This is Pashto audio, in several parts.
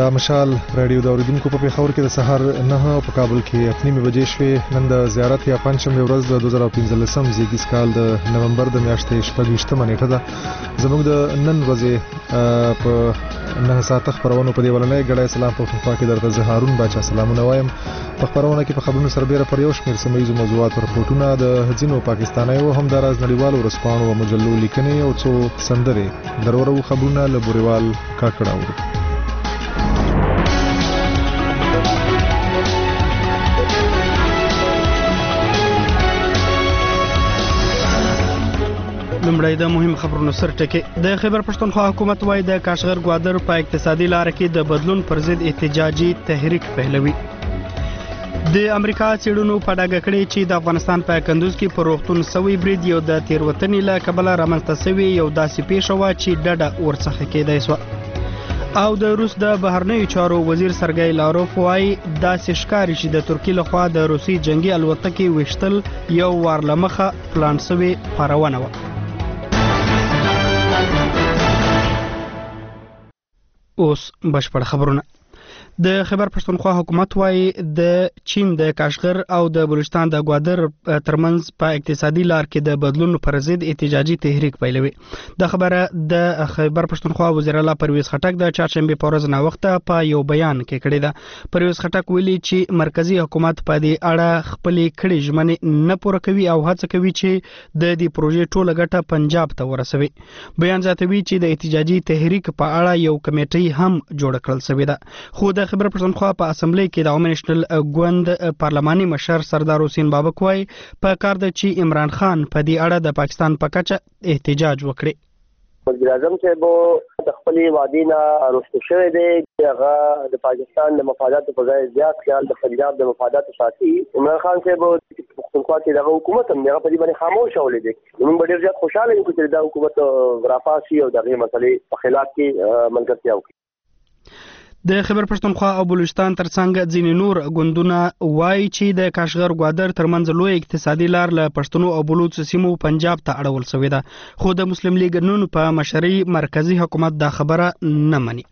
د مشال رادیو د اوریدونکو په پیښور کې د سحر 9 په کابل کې 8:30 بجې شوې. نن د زیارت یا پنځمه ورځ د 2015 زیږیز کال د نومبر د میاشتې 28مه نیټه ده. زموږ د نن ورځې په 9 ساعت خبرونه په دی ولنۍ غړای سلام په خوا کې درته زه هارون باچا سلامونه وایم. په خبرونه کې په خبرونو سربېره پر یو شمېر سیمه‌ییزو موضوعات رپورټونه د ځینو پاکستانیو هم د راز نړیوالو ورځپاڼو او مجلو لیکنې او څو سندرې درورو خبرونه له بوريوال کاکړاو. لمړی د مهم خبرونو سر ټکی. د خیبر پښتونخوا حکومت وايي د کاشغر ګوادر په اقتصادي لار کې د بدلون پر ضد احتجاجي تحریک پیلوي. د امریکا څېړنو په ډاګه کړې چې د افغانستان په کندوز کې پر روغتون سوي برید یو د تیروتنې له کبله رامنځته شوی یو داسې پیښه وه چې ډډه ورڅخه کېدای شوه. او د روس د بهرنیو چارو وزیر سرګی لاروف وايي داسې ښکاري چې د ترکیې لخوا د روسي جنگي الوتکې ویشتل یو وار له مخه پلان شوې پارونه وه. اوس بشپړ خبرونه. د خیبر پښتونخوا حکومت وايي د چین د کاشغر او د بلوچستان د ګوادر ترمنځ په اقتصادي لار کې د بدلون پر ضد احتجاجي تحریک پیلوي. د خبره د خیبر پښتونخوا وزیر اعلی پرویز خټک د چهارشنبه په ورځ ناوخته په یو بیان کې کړی ده. پرویز خټک ویلي چې مرکزی حکومت په دې اړه خپلې کړې ژمنې نه پوره کوي او هڅه کوي چې د دې پروژې ټوله ګټه پنجاب ته ورسوي. بیان زیاتوي چې د احتجاجي تحریک په اړه یو کمیټه هم جوړ کړل شوې ده. خو د خیبر پښتونخوا په اسمبلی کې د عوامي نېشنل ګوند پارلماني مشر سردار حسین بابک وايي په کار ده چې عمران خان په دې اړه د پاکستان په کچه احتجاج وکړي. وزیر اعظم صاحب د خپل وعدې نه رسټ شوی دی. هغه د پاکستان د مفاداتو په ځای زیات خیال د پنجاب د مفاداتو ساتي. عمران خان صاحب پښتونخوا کې دغه حکومت هم هغه په دې باندې خاموش ولې دي. موږ ډېر زیات خوشاله یو چې دا حکومت رافاسي او دغه مسلې په خلاف کې ملګرتیا وکړي. د خیبر پښتونخوا او بلوچستان ترڅنګ ځینې نور ګوندونه وایي چې د کاشغر ګوادر ترمنځ لوی اقتصادي لار له پښتنو او بلوچ سیمو پنجاب ته اړول شوې ده. خو د مسلم لیگ نون په مشرۍ مرکزی حکومت دا خبره نه مني.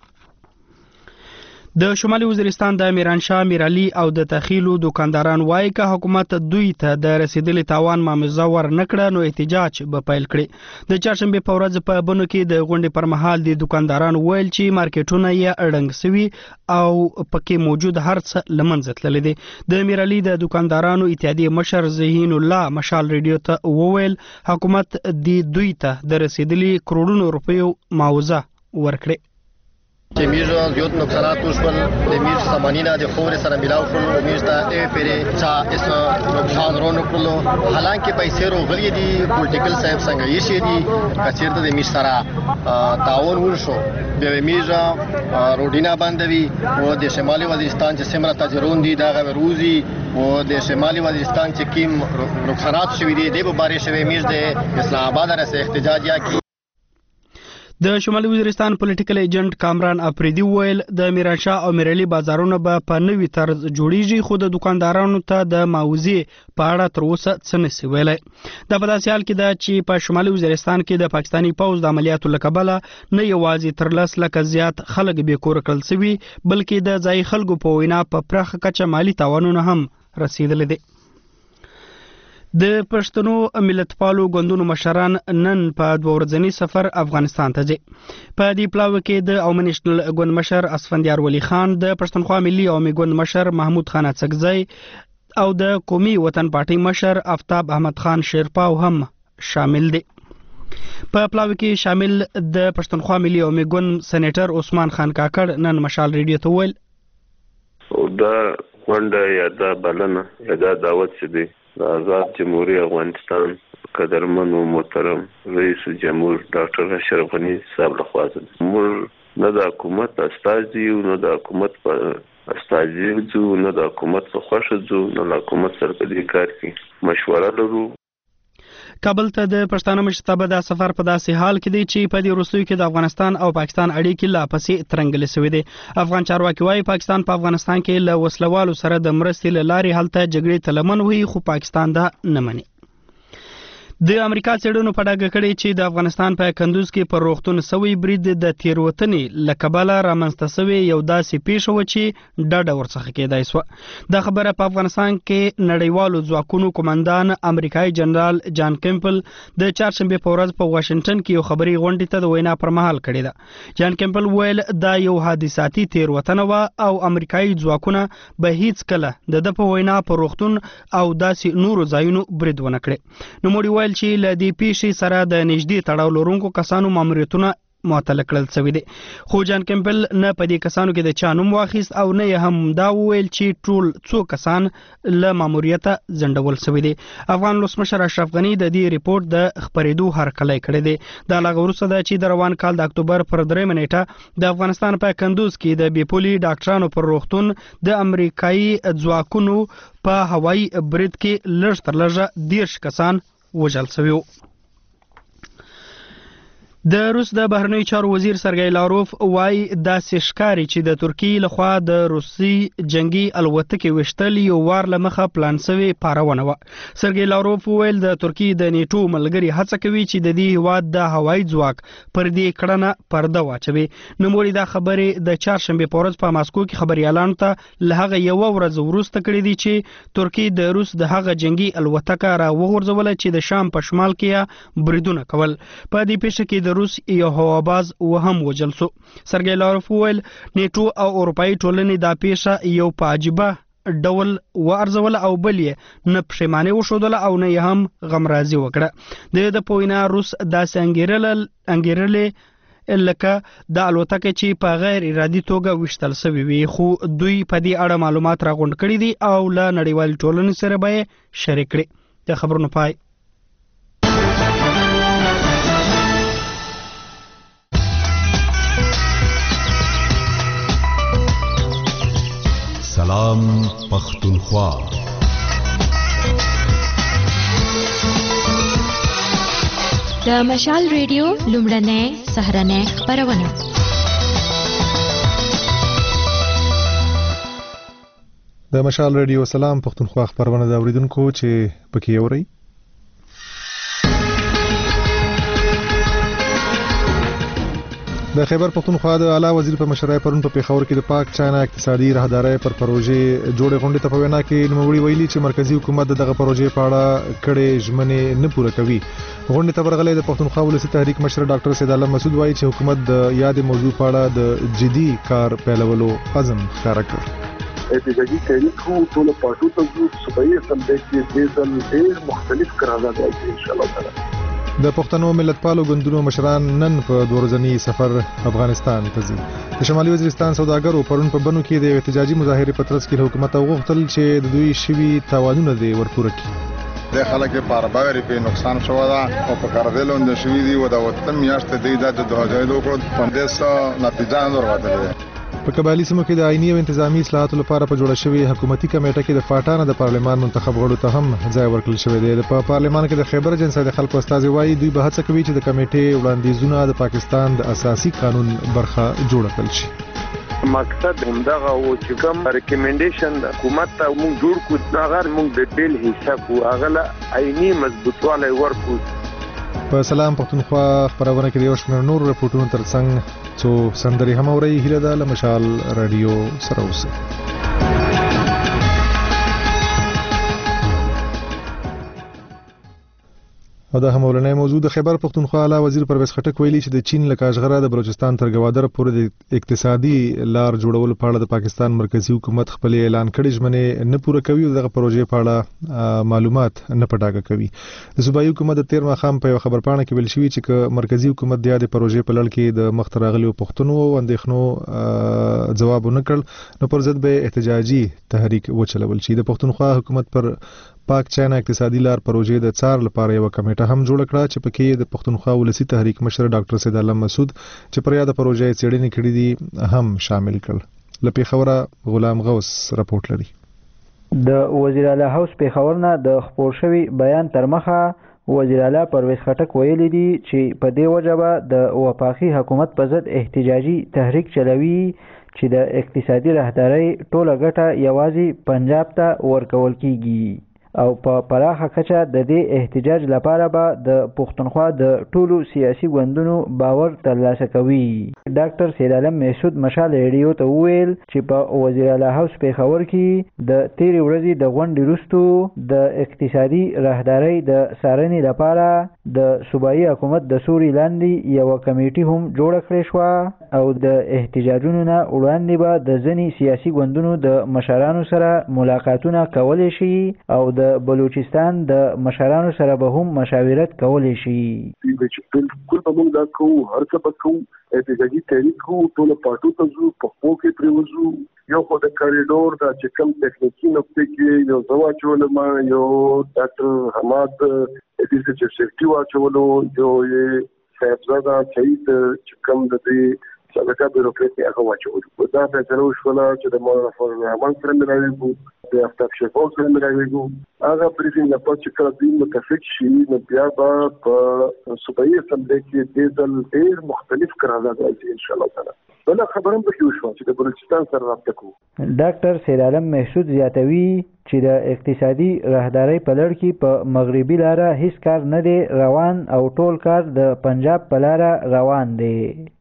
د شمالي وزیرستان د میرانشاه میرعلي او د تخیلو دکانداران وایي که حکومت دوی ته د رسیدلي تاوان معامضه ور نکړه نو احتجاج به پیل کړي. د چهارشنبه په ورځ په بنو کې د غونډې پر مهال د دکانداران ویل چې مارکیټونه یې اړنګ سوي او پکې موجود هر څه له منځه تللی دی. د میرعلي د دکاندارانو اتحادیې مشر ذهین الله مشال ریډیو ته وویل حکومت دوی ته د رسیدلي کروڑونو روپیو معاوضه ورکړي. چې میرزا زیات نقصانات وشول د میر سامانینا د خور سره ملاو شول او میر ته پیری چا اس نقصان رونه کړلو. حالانکه پیسې روغلي دي پولیټیکل صاحب څنګه یې شي دي کچېرته د میر سره تعاون وشو د میرزا روډینا باندې او د شمالي وزیرستان چې سمره تاجرون دي دا غوروزي او د شمالي وزیرستان چې کیم نقصانات شوي دي د بارے شوی میر د اسلام آباد سره احتجاج یا کی. د شمالي وزیرستان پولیټیکل ایجنټ کامران افریدي ویل د میرانشاه او میرعلي بازارونه به په نوي طرز جوړیږي خو د دکاندارانو ته د معاوضې په اړه تر اوسه څه نشي ویلی. دا په داسې حال کې ده چې په شمالي وزیرستان کې د پاکستاني پوځ د عملیاتو له کبله نه یوازې تر 10 لکه زیات خلک بې کوره کړل شوي بلکې د ځایي خلکو په وینا په پراخه کچه مالي تاوانونه هم رسیدلی دی. د پښتنو ملتپالو ګوندونو مشران نن په 2 ورځني سفر افغانستان ته ځي. په دې پلاوي کې د عوامي نېشنل ګوند مشر اسفندیار ولی خان د پښتونخوا ملي عوامي ګوند مشر محمود خان اڅکزی او د قومي وطن پارټي مشر آفتاب احمد خان شیرپاو هم شامل دي. په پلاوي کې شامل د پښتونخوا ملي عوامي ګوند سېنیټر عثمان خان کاکړ نن مشال ریډیو ته ویل دا ونده یا دا بلنه یا دا دعوت چې دی د آزاد جمهوریت افغانستان قدرمن و محترم رئیس جمهور ډاکټر اشرف غنی صاحب لخوا موږ نه د حکومت استازي یو نه د حکومت په استازي یو نه د حکومت په خوښه ځو نه د حکومت سره په دې کار کې مشوره لرو. کابل ته د پښتانه مشرتابه د سفر په داسې حال کې دی چې په دې وروستیو کې د افغانستان او پاکستان اړیکې لا پسې ترنګلې شوې دي. افغان چارواکي وايي پاکستان په افغانستان کې له وسلوالو سره د مرستې له لارې هلته جګړې ته لمن وهي خو پاکستان دا نه مني. د امریکا څېړنو په ډاګه کړې چې د افغانستان په کندوز کې پر روغتون سوی برید د تیروتنې له کبله رامنځته سوی یو داسې پیښه وه چې ډډه ورڅخه کېدای سوه. دا خبره په افغانستان کې نړیوالو ځواکونو قومندان امریکایي جنرال جان کیمپل د چهارشنبې په ورځ په واشنګټن کې یو خبري غونډې ته د وینا پر مهال کړې ده. جان کیمپل ویل دا یو حادثاتي تیروتنه وه او امریکایي ځواکونه به هیڅ کله د په وینا په روغتون او داسې نورو ځایونو برید ونه کړي. نوموړي ویل چې له دې پیښې سره د نږدې تړاو لرونکو کسانو ماموریتونه معطل کړل شوي دي. خو جان کیمپل نه په دې کسانو کې د چا نوم واخیست او نه یې هم دا وویل چې ټول څو کسان له ماموریته ځنډول شوي دي. افغان ولسمشر اشرف غني د دې ریپورت د خپرېدو هرکلی کړی دی. دا لا وروسته ده چې د روان کال د اکتوبر پر 3 نیټه د افغانستان په کندوز کې د بیپولي ډاکټرانو پر روغتون د امریکایي ځواکونو په هوایي برید کې لږ تر لږه 10 کسان وژل شوي وو. د روس د بهرنیو چارو وزیر سرګی لاروف وایي داسې ښکاري چې د ترکیې لخوا د روسي جنگي الوتکې ویشتل یو وار له مخه پلان شوې پارونه وه. سرګی لاروف وویل د ترکیې د نیټو ملګري هڅه کوي چې د دې هیواد د هوایي ځواک پر دې کړنه پرده واچوي. نوموړي دا خبرې د چهارشنبې په ورځ په ماسکو کې خبریالانو ته له هغه یوه ورځ وروسته کړې دي چې ترکیې د روس د هغه جنگي الوتکه را وغورځوله چې د شام په شمال کې بریدونه کول. په دې پیښه کې د روس یو هواباز وهم وجل سو. سرګی لاروف ویل نیټو او اروپایي ټولنې دا پیښه یو په عجیبه ډول وارزول او بل یې نه پښیماني وښودله او نه یې هم غمرازي وکړه. د په وینا روس داسې انګیرلې لکه د الوتکې چې په غیر ارادي توګه ویشتل شوې وي، خو دوی په دې اړه معلومات راغونډ کړي دي او له نړیوالې ټولنې سره به یې شریک کړي. د خبرونو پای. سلام پختونخوا. د مشال ریډیو لومړنۍ سهارنۍ خپرونه. د مشال ریډیو سلام پختونخوا خبرونه د اوریدونکو چې پکې اوري. د خیبر پختونخوا د اعلی وزیر په مشرۍ پرون په پیښور کې د پاک چاینا اقتصادي راهدارۍ پر پروژې جوړې غونډې ته په وینا کې نوموړي ویلي چې مرکزی حکومت دغه پروژې په اړه کړې ژمنې نه پوره کوي. غونډې ته ورغلي د پختونخوا ولسي تحریک مشر ډاکټر سید عالم مسعود وایي چې حکومت د یادې موضوع په اړه د جدي کار پیلولو عزم ښکاره کړ. احتجاجي تحریک ټول پارټو ته صوبایي اسمبلی کې د ځل ډېر مختلف قرارداد راځي ان شاء الله تعالی. د پښتنو ملتپالو ګوندونو مشران نن په 2 ورځني سفر افغانستان ته ځي. د شمالي وزیرستان سوداګرو پرون په بنو کې د احتجاجي مظاهرې په ترڅ کې حکومت غوښتل چې د دوی شوي تاوانونه دې ورپوره کړي. د خلک په اړه به نقصان شو دا او په کاردلو د شوي دی او د وطن میاشتې د جدوجہد وکړو په دې سره نتیجه نه ورغله. په قبایلی سیمو کې د آئینی او انتظامی اصلاحاتو لپاره په جوړه شوی حکومتي کمیټه کې د فاټانه د پارلمان منتخب غړو ته هم ځای ورکړل شوی دی. په پارلمان کې د خیبر جنسا د خلکو استازي وایي دوی به هڅه کوي چې د کمیټې وړاندیزونه د پاکستان د اساسي قانون برخه جوړ کړل شي. مقصد همدغه او چې کوم ریکمنډیشن حکومت ته موږ جوړ کړو هغه موږ د بیل حساب او هغه آئینی مضبوطوالی ورکړو. په سلام پختونخوا خبرونه کې د یو شمېر نور رپورټونو ترڅنګ څو سندرې هم اوري. هیله ده له مشال رادیو سره اوسئ. او دا هم ولنې موضوع د خیبر پختونخوا اعلی وزیر پرویز خټک ویلي چې د چین له کاشغره د بلوچستان تر ګوادر پورې د اقتصادي لار جوړولو په اړه د پاکستان مرکزی حکومت خپل اعلان کړي ژمنې نه پوره کوي او دغه پروژې په اړه معلومات نه پټاګه کوي. د صوبایي حکومت د 13 مخام په خبرپاڼه کې ویل شوی چې مرکزی حکومت د یادې پروژې په لړ کې د مخ ته راغلي پښتنو او اندېښنو ځواب ونکړ نو پر ضد به احتجاجي تحریک وچلول شي. د پښتونخوا حکومت پر پاک چاینا اقتصادي لار پروژې د څار لپاره یو کمیټه هم جوړ کړه چې پکې د پښتونخوا ولسی تحریک مشر ډاکټر سید عالم مسعود چې پر یاد پروژې څېړنې کړې دي هم شامل کړل. له پیښوره غلام غوث رپورټ لري. د وزیر اعلی هاوس پیښور نه د خپور شوی بیان تر مخه وزیر اعلی پرویز خټک ویلي دي چې په دې وجه به د وفاقي حکومت په ضد احتجاجي تحریک چلوي چې د اقتصادي راهدارۍ ټوله ګټه یوازې پنجاب ته ورکول کیږي. او په پراخه کچه د دې احتجاج لپاره به د پښتونخوا د ټولو سیاسي ګوندونو باور ترلاسه کوي. ډاکټر سیدعالم محسود مشال ریډیو ته وویل چې په وزیر اعلی هاوس پیښور کې د تیرې ورځې د غونډې وروسته د اقتصادي راهدارۍ د څارنې لپاره د صوبایي حکومت د سوري لاندې یوه کمیټي هم جوړه کړې شوه او د احتجاجونو نه وړاندې به د ځینې سیاسي ګوندونو د مشرانو سره ملاقاتونه کولی شي او د بلوچستان د مشرانو سره به هم مشاورت کولی شي. بالکل به موږ دا کوو، هر څه به کوو، احتجاجي تحریک کوو، ټولو پارټو ته ځو، په خپلو کې پرېوځو. یو خو د کاریډور دا چې کوم تکنیکي نقطې کې یو زه واچولم، یو ډاکټر حماد دې چې سیفټي واچولو، یو یې صاحبزاده سعید چې کوم د دې سابقه بیروکرات هغه واچولو. دا فیصله وشوله چې د مولانا فضل الرحمن سره ملاویږو، د آفتاب شفاف سره ملاویږو. هغه بریفینګ لپاره چې کله دوی متفق شي نو بیا به په صوبایي اسمبلی کې دې ځل ډېر مختلف قرارداد راځي انشاءالله تعالی. بل خبره هم پکې وشوه چې د بلوچستان سره رابطه کوو. ډاکټر سیدعالم محسود زیاتوي چې د اقتصادي راهدارۍ په لړ کې په مغربي لاره هیڅ کار نه دی روان او ټول کار د پنجاب په لاره روان دی.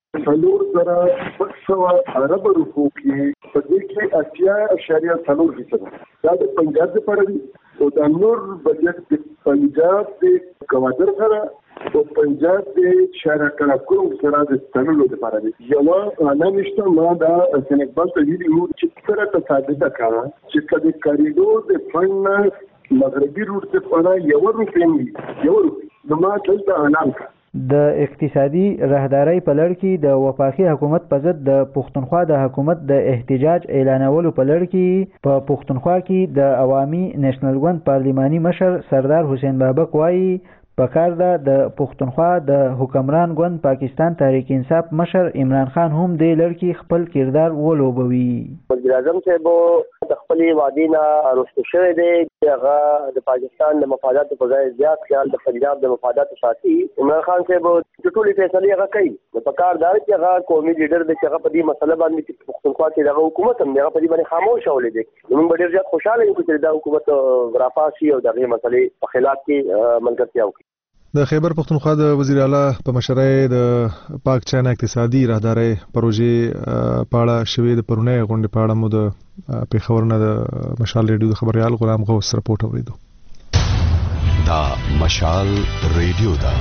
4,400 ارب روپو کې په دې کې 80.4% دا د پنجاب لپاره دی او د نور بجټ د پنجاب د کوادر سره او پنجاب د شهر کلکو سره د تنلو لپاره دی. یو اعلان نشته ما دا سنګبل ته ویلي وو چې سره تصادفه کړه چې کله کاریډور د فند مغربي روټ لپاره یو روپۍ نو ما دلته اعلان کړ. د اقتصادي راهدارۍ په لړ کې د وفاقي حکومت په ضد د پښتونخوا د حکومت د احتجاج اعلانولو په لړ کې په پښتونخوا کې د عوامي نېشنل ګوند پارلماني مشر سردار حسین بابک وایي پکار ده د پښتونخوا د حکمران ګوند پاکستان تحریک انصاف مشر عمران خان هم دې لړ کې خپل کردار ولوبوي. وزیر اعظم صاحب د خپلې وعدې نه رسته شوی دی، هغه د پاکستان د مفاداتو په ځای زیات خیال د پنجاب د مفاداتو ساتي. عمران خان صاحب د ټولې فیصلې هغه کوي، نو پکار ده چې هغه قومي لیډر دی چې هغه په دې مسله باندې چې پښتونخوا کې دغه حکومت هم هغه په دې باندې خاموش شولی دی. موږ ډېر زیات خوشحاله یو چې دا حکومت راپاسي او دغه مسلې په خلاف کې ملګرتیا وکړي. د خیبر پښتونخوا د وزیر اعلی په مشرۍ د پاک چاینا اقتصادي راهدارۍ پروژې په اړه شوې د پرونی غونډې په اړه مو د پیښور نه د مشال ریډیو د خبريال غلام غوث رپورټ اوریدو. دا مشال ریډیو دا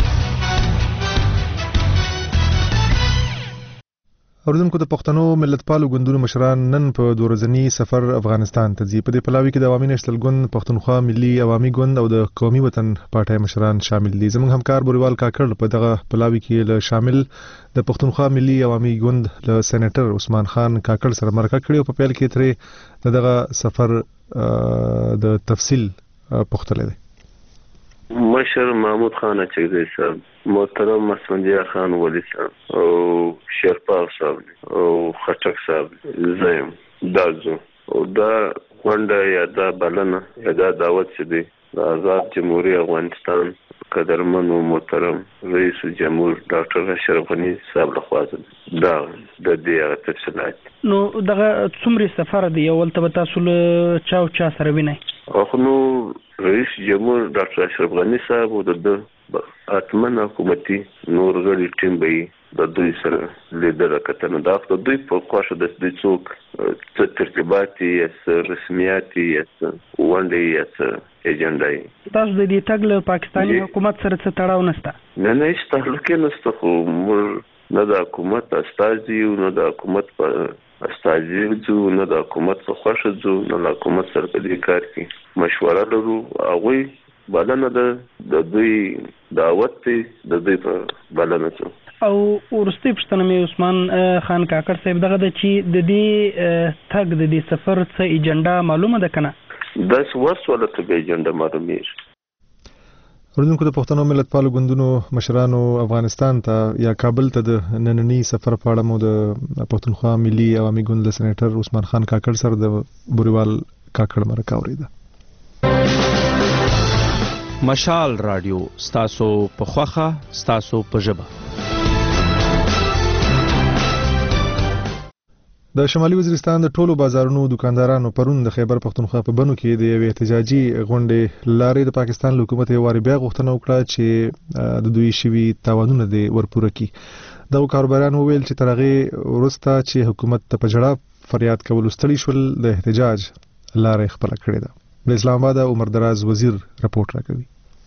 اوریدونکو د پښتنو ملتپالو ګوندونو مشران نن په دورځنی سفر افغانستان ته ځي. په دې پلاوي کې د عوامي نېشنل ګوند، پښتونخوا ملي عوامي ګوند او د قومي وطن پارټۍ مشران شامل دي. زموږ همکار بوریوال کاکړ په دغه پلاوي کې له شامل د پښتونخوا ملي عوامي ګوند له سېنیټر عثمان خان کاکړ سره مرکه کړې او په پیل کې ترې دغه سفر د تفصیل پوښتلی دی. مشر محمود خان اچکزی صاحب، محترم مسندیا خان ولی صاحب او شیرپاو صاحب او خټک صاحب زیم دازو او دا غونډه یا دا بلنه یا دا دعوت چې دی د آزاد جمهوریت افغانستان قدرمن او محترم رئیس جمهور ډاکټر اشرف غنی صاحب لخوا دا د دې تفصیلات. نو دغه څومره سفر دی او ولته تاسو له چا سره وینئ؟ نو رئیس جمهور ډاکټر اشرف غنی صاحب او د اتمن حکومتي نور غړي ټیم به د دوی سره لیدل کتنه دا د دوی په خواشه د دوی څوک څه ترتیبات یا رسمیات یا ونډې یا ایجنډا. تاسو د دې تګ له پاکستاني حکومت سره څه تړاو نشته؟ نه هیڅ تعلق نشته، خو موږ نه د حکومت استازي او نه د حکومت په استازي ځو، نه د حکومت په خواشه ځو، نه د حکومت سره په دې کار کې مشوره لرو. هغوی بلنه د دوی دعوت دی، د دوی په بلنه ځو. او ورستۍ پوښتنه مې عثمان خان کاکړ صاحب دغه د چې د دې تګ د دې سفر څه ایجنډا معلومه ده که نه؟ داسې ورسوله ته به ایجنډا معلومېږي. اوریدونکو د پښتنو ملتپالو ګوندونو مشرانو افغانستان ته یا کابل ته د نننی سفر په اړه مو د پښتونخوا ملي عوامي ګوند له سېنیټر عثمان خان کاکړ سره د بوریوال کاکړ مرکه اوریده. مشال رادیو ستاسو په خوخه ستاسو په ژبه. د شمالي وزیرستان د ټولو بازارونو دکاندارانو پرون د خیبر پختونخوا په بنو کې د یوې احتجاجي غونډې لارې د پاکستان حکومت یې واري بیا غوښتنه وکړه چې د دوی شوي تاوانونه دې ورپوره کړي. دغو کاروبارانو وویل چې تر هغې وروسته چې حکومت ته په ژړا فریاد کولو ستړي شول د احتجاج لارې خپله کړې ده. د اسلام آباد عمر دراز وزیر رپورټ راکوي.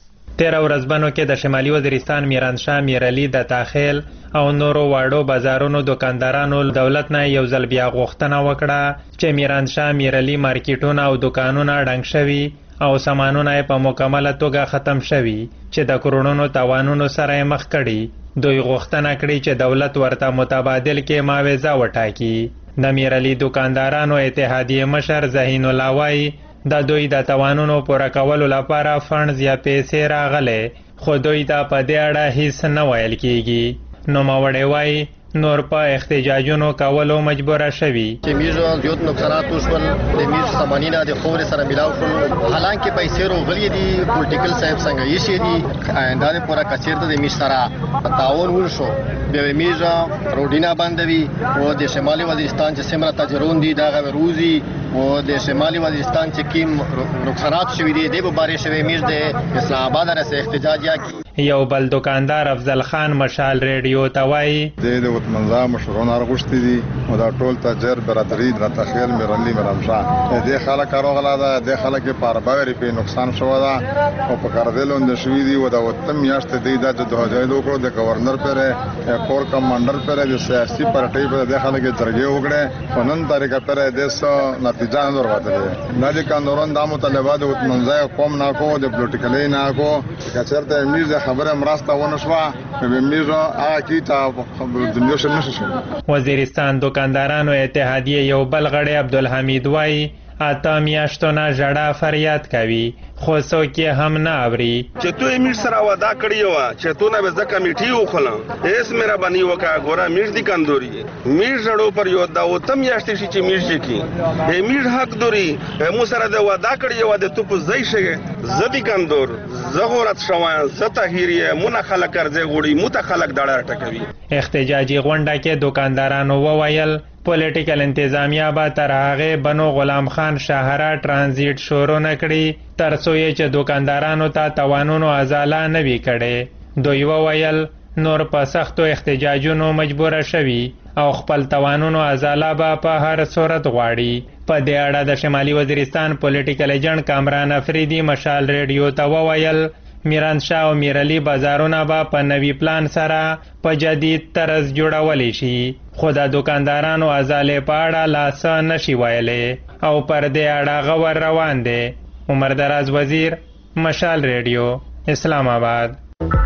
13 ورځبنو کې د شمالي وزیرستان میرانشاه میرعلی د تاخیل او نورو واړو بازارونو دکاندارانو دولت نه یو ځل بیا غوښتنه وکړه چې میرانشاه میرعلی مارکیټونه او دکانونه ډنګ شوي او سامانونه په مکمله توګه ختم شوي چې د کروڑونو تاوانونو سره مخ کړي. دوی غوښتنه کړې چې دولت ورته متبادل کې معاوضه وټاکي. د میرعلی دکاندارانو اتحادیه مشر ذهین الله وایي د دوی د توانونو پوره کولو لپاره فنډز یا پیسې راغلې، خو دوی ته په دې اړه هیڅ نه ویل کیږي. نوموړی وایي نور په احتجاجونو کولو مجبوره شوي. چې میږ زیات نقصانات وشول، د میږ سامانونه د خورې سره ملاو شول، حالانکه پیسې راغلي دي پولیټیکل صاحب څنګه یې شي دي آینده د پوره کچیر ته د میږ سره تعاون وشو. به میږ روډینا بندوي او د شمالي وزیرستان چې سمره تجرون دي دا غوروزي او د شمالي وزیرستان چې کیم نقصانات شوي دي د باره شوي میږ د اسلام آباد سره احتجاج یا یو بل دکاندار افضل خان مشال ریډیو ته وایي د وطمنځه مشرونه راغوښتي دي او دا ټول تاجر برادري د تخیل میرعلی میرانشاه د خلک راغلا ده، د خلک په ارباوري په نقصان شو ده او په کاردلو د شوي دي او د وطن میاشت دی د جدوجہد وکړو د گورنر پر کور کمانډر پر د سیاسي پارټي پر د خلک درجه وکړي په نن طریقه پر د نتیجه نه ورغله. نه د قانون د مطالبات وطمنځه قوم نه کو د پولیټیکلی نه کو کچرته میز خبره مرسته ونه شوه به میزه هغه کی ته دنیا شنه شي. وزیرستان دکاندارانو اتحادیه یو بل غړی عبدالحمید وایي اته میاشتو نه ژړا فریاد کوي خو څوک یې هم نه اوري. چې تو یې میږ سره وعده کړې وه چې تو نه به زه کمیټي وخلم هېڅ مهرباني وکړه ګوره میږ دي کندوري میږ ژړو پر یو دا اوته میاشتې شي چې میږ جکي میږ حق دوري مو سره د وعده کړې وه د تو په ځای شي زه دي کندور زه غورت شوم زه طاهر یم مو نه خلک ارځې غوړي مو ته خلک داړه ټکوي. احتجاجي غونډه کې دکاندارانو وویل پولیټیکل انتظامیه به تر هغې بنو غلام خان شاهرا ټرانزیټ شروع نه کړي تر څو یې چې دکاندارانو ته توانونو ازاله نه وي کړي. دوی وویل نور په سختو احتجاجونو مجبوره شوي او خپل توانونو ازاله به په هر صورت غواړي. په دې اړه د شمالي وزیرستان پولیټیکل ایجنټ کامران افریدي مشال ریډیو ته وویل میرانشاه او میرعلی بازارونه به په نوي پلان سره په جدید طرز جوړولی شي، خو د دکاندارانو ازالې په اړه لا څه نشي ویلی او پر دې اړه غور روان دی. عمر دراز وزیر مشال ریډیو اسلام آباد.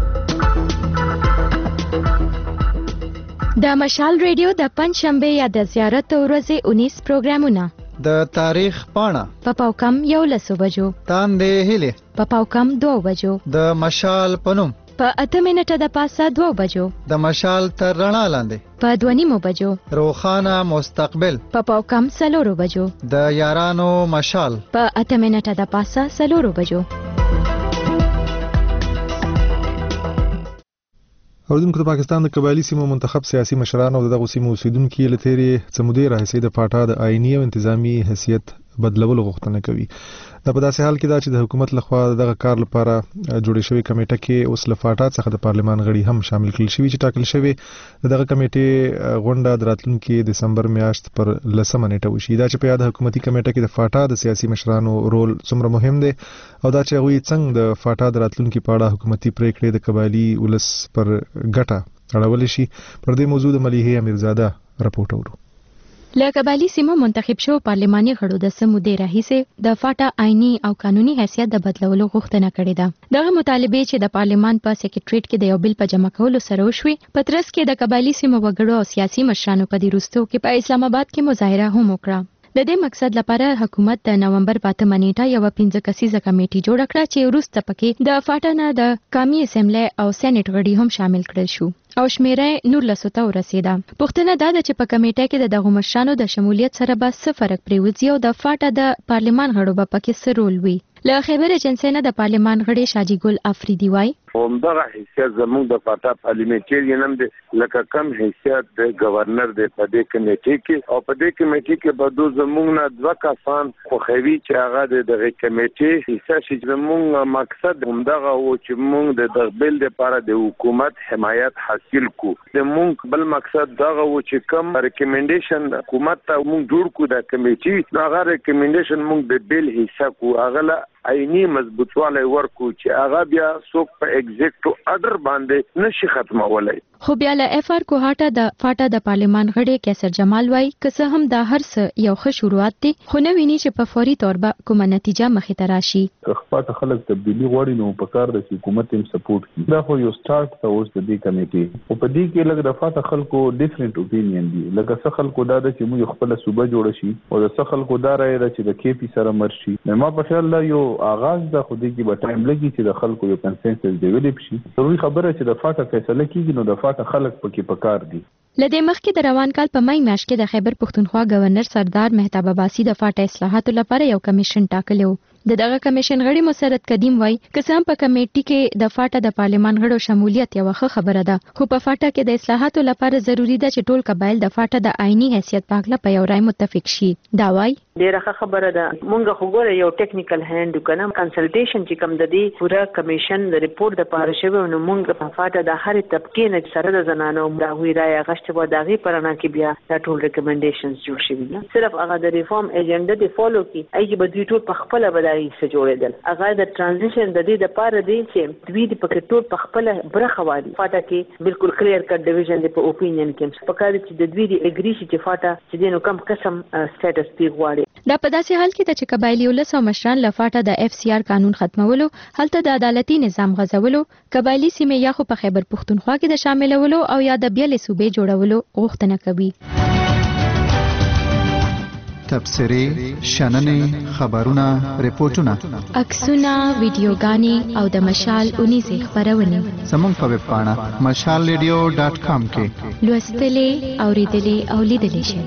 د مشال ریډیو د پنځشنبه یا د زیارت ورځې 19 پروګرامونه د تاریخ پاڼه په پاوکم 11 بجو، تاندې هیلې په پاوکم 2 بجو، د مشال پنوم په 8 منټه د پاسه 2 بجو، د مشال تر رڼا لاندې په 2:30 بجو، روخانه مستقبل په پاوکم 4 بجو، د یارانو مشال په 8 منټه د پاسه 4 بجو. اوردونکو د پاکستان د قبایلی سیمو منتخب سیاسي مشران او دغه سیمو اوسیدونکو له تیرې څمودې راهیسې د پاټا د آئینی او انتظامی حیثیت بدلولو غوښتنه کوي. دا په داسې حال کې دا چې د حکومت لخوا دغه کار لپاره جوړې شوې کمیټه کې اوس له فاټا څخه د پارلمان غړي هم شامل کړل شوي چې ټاکل شوی دغه کمیټې غونډه د راتلونکي دسمبر میاشت پر 10 نیټه وشي. دا چې په یاد حکومتي کمیټه کې د فاټا د سیاسي مشرانو رول څومره مهم دی او دا چې هغوی څنګه د فاټا د راتلونکي په اړه حکومتي پریکړې د قبایلی ولس پر ګټه اړولی شي. پر دې موضوع د ملیحه امیرزاده رپورټ اورو. له قبایلی سیمو منتخب شو پارلماني غړو د سمودې راهیسې د فاټا آئینی او قانوني حیثیت د بدلولو غوښتنه کړې ده. دغه مطالبه چې د پارلمان په سیکریټریټ کې د یو بل په جمع کولو سره وشوي، په ترڅ کې د قبایلی سیمو وګړو او سیاسي مشرانو په دې وروستو کې په اسلام آباد کې مظاهره هم وکړه. د دې مقصد لپاره حکومت د نومبر په 8 نیټه یو 15 کسیزه کمیټه جوړ کړه چې وروسته پکې د فاټا نه د قومي اسمبلی او سېنات غړي هم شامل کړل شو. او شمیره 19 ته ورسېده. پوښتنه دا ده چې په کمیټه کې د دغو مشرانو د شمولیت سره به څه فرق پرېوځي او د فاټا د پارلمان غړو به پکې څه رول وي. له خیبر ایجنسی نه د پارلمان غړي شاجي ګل افریدي وایي همدغه حیثیت زموږ د فاټا پارلیمنټریان هم دی لکه کم حیثیت د گورنر دی په دې کمیټې کې او په دې کمیټې کې به دوی زموږ نه دوه کسان خوښوي چې هغه د دغه کمیټې حصه شي. زموږ مقصد همدغه و چې موږ د دغه بل لپاره د حکومت حمایت حاصل کو. زموږ بل مقصد دغه و چې کوم ریکمنډیشن حکومت ته موږ جوړ کو د کمیټې هغه ریکمنډیشن موږ د بل حصہ کو هغه عیني مضبوطوالی ورکو چې هغه بیا څوک په ایگزیکټو اډر باندې نشي ختمولای. خو بیا له اف آر کوهاټا د فاټا د پارلمان غړي کیسر جمال وایي که څه هم دا هر څه یو ښه شروعات دی خو نه ویني چې په فوري تور به کومه نتیجه مخې ته راشي. فاټا خلک تبدیلی غواړي نو په کار د حکومت هم سپورټ کوي. دا خو یو سٹارټ ته اوس د دې کمیټې او په دې کې لږ د فاټا خلکو ډیفرنٹ اپینین دي. لکه څه خلکو دا د چې موږ خپل صوبه جوړ شي او د څه خلکو دا راي ده چې د کې پی سره مرشي. ما په خیال دا یو آغاز د خودي کې به ټایم لګي چې د خلکو یو کنسنسس ډیولپ شي. ضروري خبره چې د فاټا فیصله کیږي نو د فاټا خلک پکې پکار دي. لدې مخکې د روان کال په مای میاشت کې د خیبر پښتونخوا گورنر سردار مهتاب عباسي د فاټا اصلاحاتو لپاره یو کمیشن ټاکلی و. دغه کمیشن غړي مسرت قدیم وایي که څه هم په کمیټې کې د فاټا د پارلمان غړو شمولیت یو ښه خبره ده خو په فاټا کې د اصلاحاتو لپاره ضروری ده چې ټول قبایل د فاټا د آئینی حیثیت په اړه په یو رای متفق شي. دا وایي ډیره ښه خبره ده. مونږ خو ګوره یو ټیکنیکل هاند وکنه کنسلټیشن چې کوم د دې پورا کمیشن د ریپورت د پاره شوی نو مونږ په فاټا د هر طبقې نه سره د زنانو دا وی رای غشت و دغه پرانا کې بیا دا ټول ریکمنډیشنز جوړ شوي نه صرف هغه د ریفارم ایجنډا دی فالو کی ایږي به دوی ټول په خپل بدایي سره جوړېدل. هغه د ترانزیشن د دې د پاره دی چې دوی د پکې ټول په خپل برخه وادي. فاټا کې بالکل کلیر کټ ډیویژن دی په اوپینین کې په کار چې د دوی د اګری شي چې فاټا چې دینو کم قسم سټیټس دی غواړي. دا په داسې حال کې ده چې قبایلی ولس او مشران له فاټا د اف سی آر قانون ختمولو هلته د عدالتي نظام غځولو قبایلی سیمې یا خو په خیبر پښتونخوا کې د شاملولو او یا د بیلې صوبې جوړولو غوښتنه کوي. تبصرې، شننې، خبرونه، ریپورتونه، عکسونه، ویډیوګانې او د مشال اونیزې خپرونې زموږ په ویب پاڼه mashalradio.com کې لوستلې، اوریدلې او لیدلې شئ.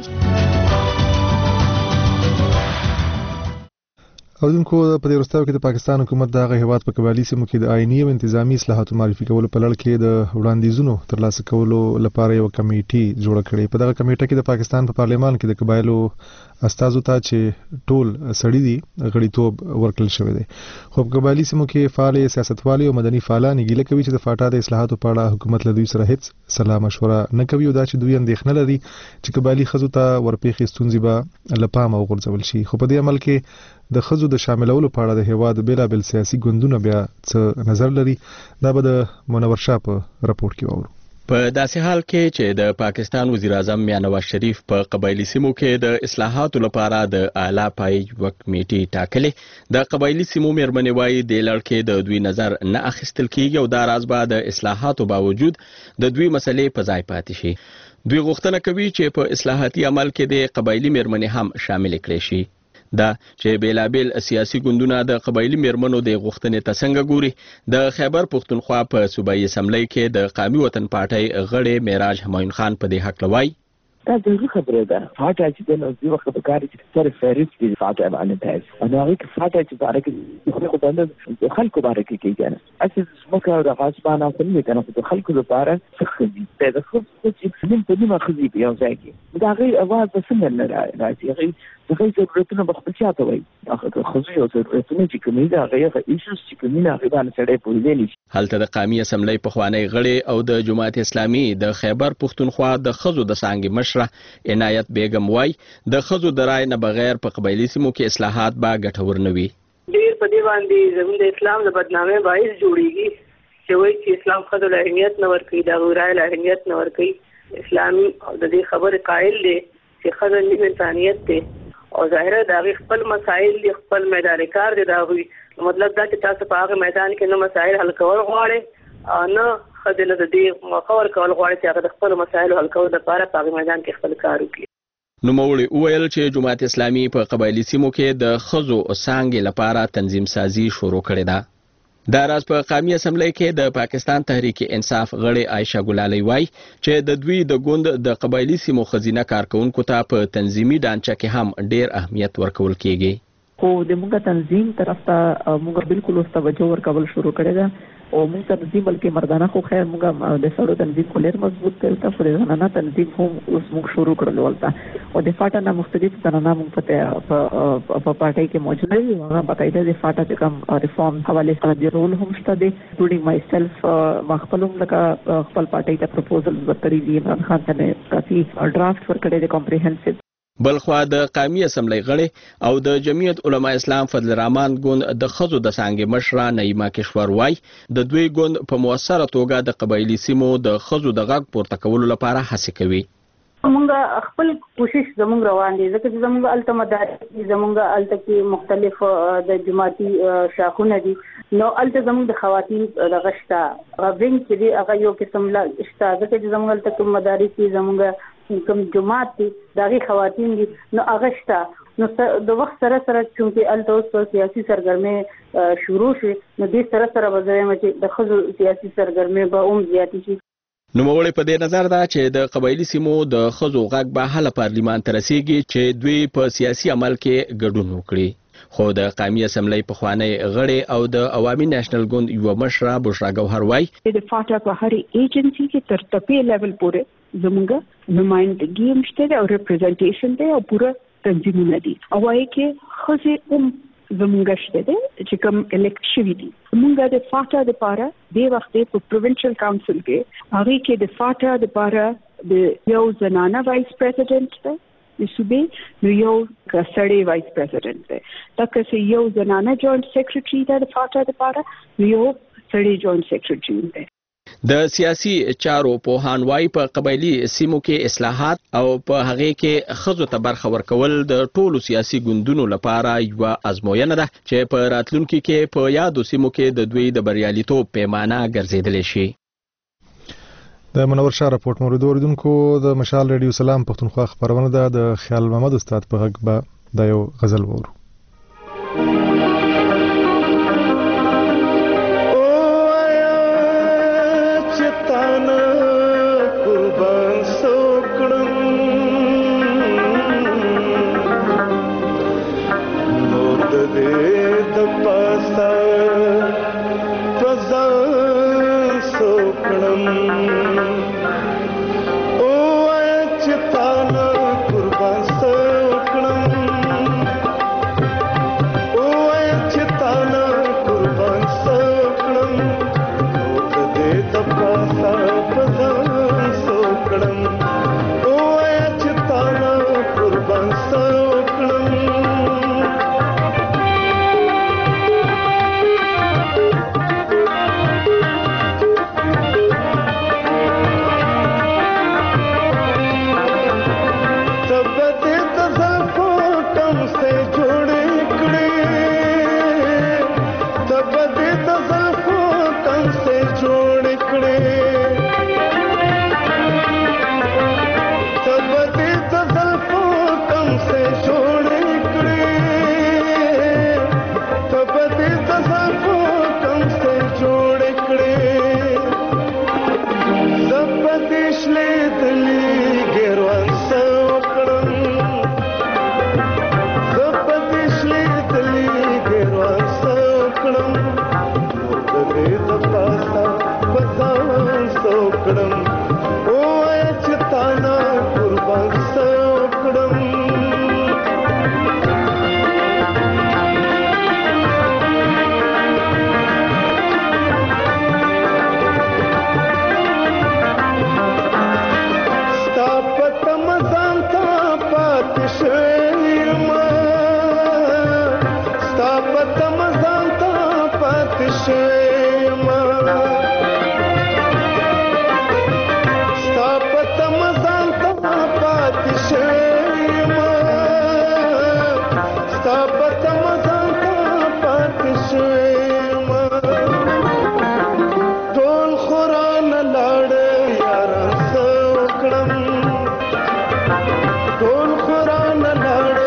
اوردونکو په دې وروستیو کې د پاکستان حکومت د هغه هیواد په قبایلي سیمو کې د آئینی او انتظامی اصلاحاتو معرفي کولو په لړ کې د وړاندیزونو ترلاسه کولو لپاره یو کمیټه جوړه کړې. په دغه کمیټه کې د پاکستان په پارلمان کې د قبایلو استازو ته چې ټول سړي دي غړیتوب ورکړل شوی دی. خو په قبایلي سیمو کې فعال سیاستوالي او مدني فعالان ګیله کوي چې د فاټا د اصلاحاتو په اړه حکومت له دوی سره هیڅ سلا مشوره نه کوي او دا چې دوی اندېښنه لري چې قبایلي ښځو ته ورپېښې ستونزې به له پامه وغورځول شي. خو په دې عمل کې د ښځو د شاملولو په اړه د هیواد بیلابل سیاسي ګوندونه بیا څه نظر لري دا به د منور شاه په راپورټ کې واورو. په داسې حال کې چې د پاکستان وزیر اعظم میاں نواز شریف په قبایلی سیمو کې د اصلاحاتو لپاره د اعلی پای یو کمیټه ټاکلې د قبایلی سیمو مېرمنې وایي د لړ کې د دوی نظر نه اخیستل کیږي او دا راز به د اصلاحاتو باوجود د دوی مسلې په ځای پاتې شي. دوی غوښتنه کوي چې په اصلاحاتي عمل کې د قبایلی مېرمنې هم شامل کړي شي. دا چې بیلابل سیاسي ګوندونه د قبایلی مېرمنو د غوښتنې ته څنګه ګوري د خیبر پښتونخوا په صوبایي اسمبلی کې د قومي وطن پارټۍ غړی معراج همایون خان په دې حق لوي دا ضروري خبره ده. فاټا چې د نوځي وخت په کار کې سره فهرست دي فاټا باندې پېژ او هغه کې فاټا چې بارے کې خو باندې خلکو بارے کې کېږي اساس مکه او د غاصبانه په دې کنه په خلکو لپاره څه خدي دا خو چې څنګه په دې مخزي بیا ځای کې دا غي اواز د څنګه نه راځي هغه ضرورتونه به خپل چاته وي هغه خصوصي او ضرورتونه چې کومې دا هغه ایشوز چې کومې نه هغه باندې سړی پوهیدلی شي. هلته د قومي اسمبلی پخوانی غړي او د جماعت اسلامي د خیبر پښتونخوا د خزو د څانګې مشره عنایت بیگم وای د خزو د رای نه بغیر په قبایلی سیمو کې اصلاحات به ګټور نه وي. ډیر په دې باندې زموږ د اسلام د بدنامۍ باعث جوړیږي چې وایي چې اسلام خزو له اهمیت نه ورکوي دا رای له اهمیت نه ورکوي. اسلامي د دې خبره قائل دی چې خزو نیمه انسانیت دی او ظاهره دا خپل مسائل دي خپل میدان کار دي دا وي مطلب دا چې تاسو په هغه میدان کې نو مسائل حل کول غواړئ نه خدای له دې مخور کول غواړي چې هغه خپل مسائل حل کول لپاره په هغه میدان کې خپل کار وکړي. نوموړي وویل چې جماعت اسلامي په قبایلی سیمو کې د خزو او څانګې لپاره تنظیم سازي شروع کړې ده. د راز په قومي اسمبلی کې د پاکستان تحریک انصاف غړي عائشه ګلالي وای چې د دوی د ګوند د قبایلی سیمو خزینه کارکونکو ته په تنظیمي ډانچه کې هم ډیر اهمیت ورکول کیږي. خو د موږ تنظیم طرف ته موږ بالکل اوس توجه ورکول شروع کړی ده او موږ تنظیم بلکې مردانه خو خیر موږ د سړو تنظیم خو ډېر مضبوط کړی ته خو د زنانه تنظیم هم اوس موږ شروع کړل ولته او د فاټا نه مختلف زنانه موږ په پارټۍ کې موجود دي هغه باقاعده د فاټا چې کوم ریفارم حواله سره د رول هم شته دي انکلودینګ مای سیلف ما خپلوم لکه خپل پارټۍ ته پروپوزلز ورکړي دي عمران خان ته کافي ډرافټ ورکړی دی کمپریهنسیو. بلخوا د قومي اسمبلی غړي او د جمعیت علما اسلام فضل الرحمن ګوند د خزو د څنګه مشره نعیمه کشور وای د دوی ګوند په موثره توګه د قبایلی سیمو د خزو د غږ پورته کولو لپاره هڅه کوي. موږ خپل کوشش زموږ روان دي ځکه چې زموږ التمداري زموږ التکی مختلف د جماعتي شاخونه دي نو الته زموږ د خواتین د غشتا غوین چې دی هغه یو قسم لا شته ځکه چې زموږ التکی مدارس زموږ کوم جماعت دي دغه خواتین دي نو هغه شته نو د وخت سره چې الته اوس سیاسي سرګرمي شروع شي نو د سره وځي چې د خزو سیاسي سرګرمي به زیاتی شي. نو مغولې په دې نظر ده چې د قبایلی سیمو د خزو غږ به حل پارلیمان ته رسیږي چې دوی په سیاسي عمل کې ګډون وکړي. خو د قومي اسمبلی په خوانی غړي او د عوامي نېشنل ګوند یو مشره بشرا ګوهر وای د فاټا په هر ایجنسی کې تر ټپي لیول پورې زموږ نمائندګي هم شته او ریپرزنټیشن دی او پوره تنظیمونه دي او وايي کې خزه زموږ شته دي چې کوم الیکټ شوي دي موږ د فاټا لپاره د وخت په پروینشل کونسل کې هغه کې د فاټا لپاره د یو زنانه وایس پریزیډنټ دی د صوبې نو یو کسړی وایس پریزیډنټ دی تکه یو زنانه جوائنټ سیکریټری ده د فاټا لپاره نو یو سړی جوائنټ سیکریټری دی. د سیاسي چارو پوهان وای په قبایلی سیمو کې اصلاحات او په هغه کې خزو ته برخه ورکول د ټولو سیاسي ګوندونو لپاره یو ازموینه ده چې په راتلونکي کې په یادو سیمو کې د دوی د بریالیتوب پیمانه ګرځیدل شي. د منور شاه راپورټ موریدوردونکو د مشال ریډیو سلام پښتونخوا خبرونه ده د خیال محمد استاد په غږ به د یو غزل وورو.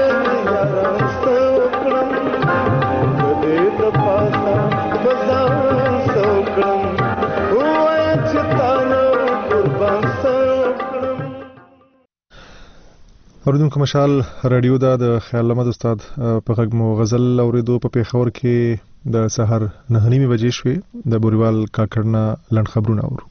Bye. اوریدونکو مشال رادیو دا د خیال احمد استاد په غږ مو غزل اوریدو په پیښور کې د سحر 9:30 بجې شوې د بوریوال کاکړنا لند خبرونه اورو.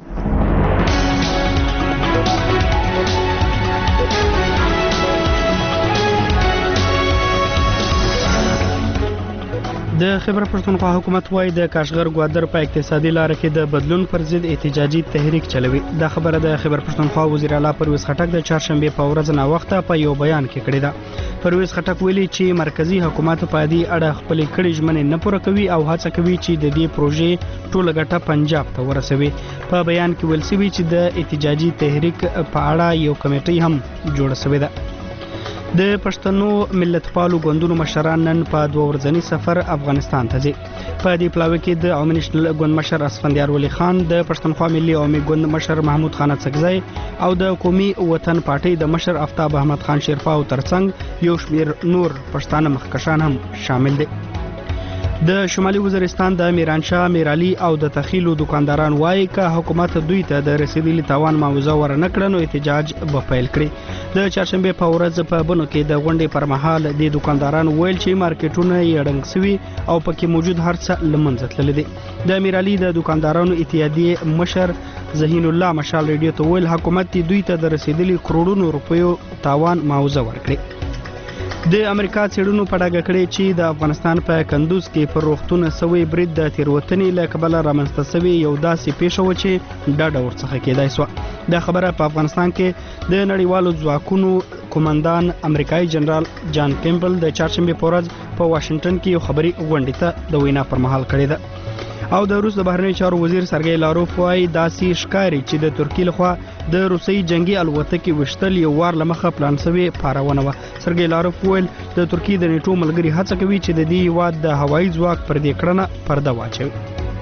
د خیبر پښتونخوا حکومت وايي د کاشغر ګوادر په اقتصادي لار کې د بدلون پر ضد احتجاجي تحریک چلوي. دا خبره د خیبر پښتونخوا وزیر اعلی پرویز خټک د چهارشنبه په ورځ نا وخته په یو بیان کې کړی دا. پرویز خټک ویلي چې مرکزی حکومت په دې اړه خپل کړي ژمنې نه پوره کوي او هڅه کوي چې د دې پروژې ټول ګټه پنجاب ته ورسوي. په بیان کې ویل شوی چې د احتجاجي تحریک په اړه یو کمیټه هم جوړه شوې ده. د پښتنو ملتپالو ګوندونو مشران نن په 2 ورځنی سفر افغانستان ته ځي. په دې پلاوي کې د عوامي نېشنل ګوند مشر اسفندیار ولی خان، د پښتونخوا ملي عوامي ګوند مشر محمود خان اڅکزی او د قومي وطن پارټي د مشر آفتاب احمد خان شیرپاو ترڅنګ یو شمیر نور پښتانه مخکشان هم شامل دي. د شمالي وزیرستان د میرانشاه میرعلی او د تخیلو دکانداران وایي که حکومت دوی ته د رسیدلي تاوان معاوضه ورنه کړي نو احتجاج به پیل کړي. د چهارشنبه په ورځ په بنو کې د غونډې پر مهال د دکانداران ویل چې مارکیټونه یې ړنګ شوي او پکې موجود هر څه لمنځه تللي دي. د میرعلی د دکاندارانو اتحادیې مشر ذهین الله مشال ریډیو ته ویل حکومت دوی ته د رسیدلي کروڑونو روپیو تاوان معاوضه ورکړي. د امریکا څېړنو په ډاګه کړې چې د افغانستان په کندوز کې پر روغتون سوي برید د تیروتنې له کبله رامنځته شوې یو داسې پیښه و چې ډاډه ورڅخه کېدای شوه. دا خبره په افغانستان کې د نړیوالو ځواکونو قومندان امریکایي جنرال جان کیمبل د چهارشنبه په ورځ په واشنگټن کې یو خبري غونډې ته د وینا پر مهال کړې ده. او د روس د بهرنیو چارو وزیر سرګی لاروف وايي داسې ښکاري چې د ترکیې لخوا د روسي جنگي الوتکې وشتل یو وار لمخه پلان شوی پارونه و. سرګی لاروف ویل د ترکیې د نیټو ملګری هڅه کوي چې د دې هیواد د هوایي ځواک پر دې کړنه پرده واچوي.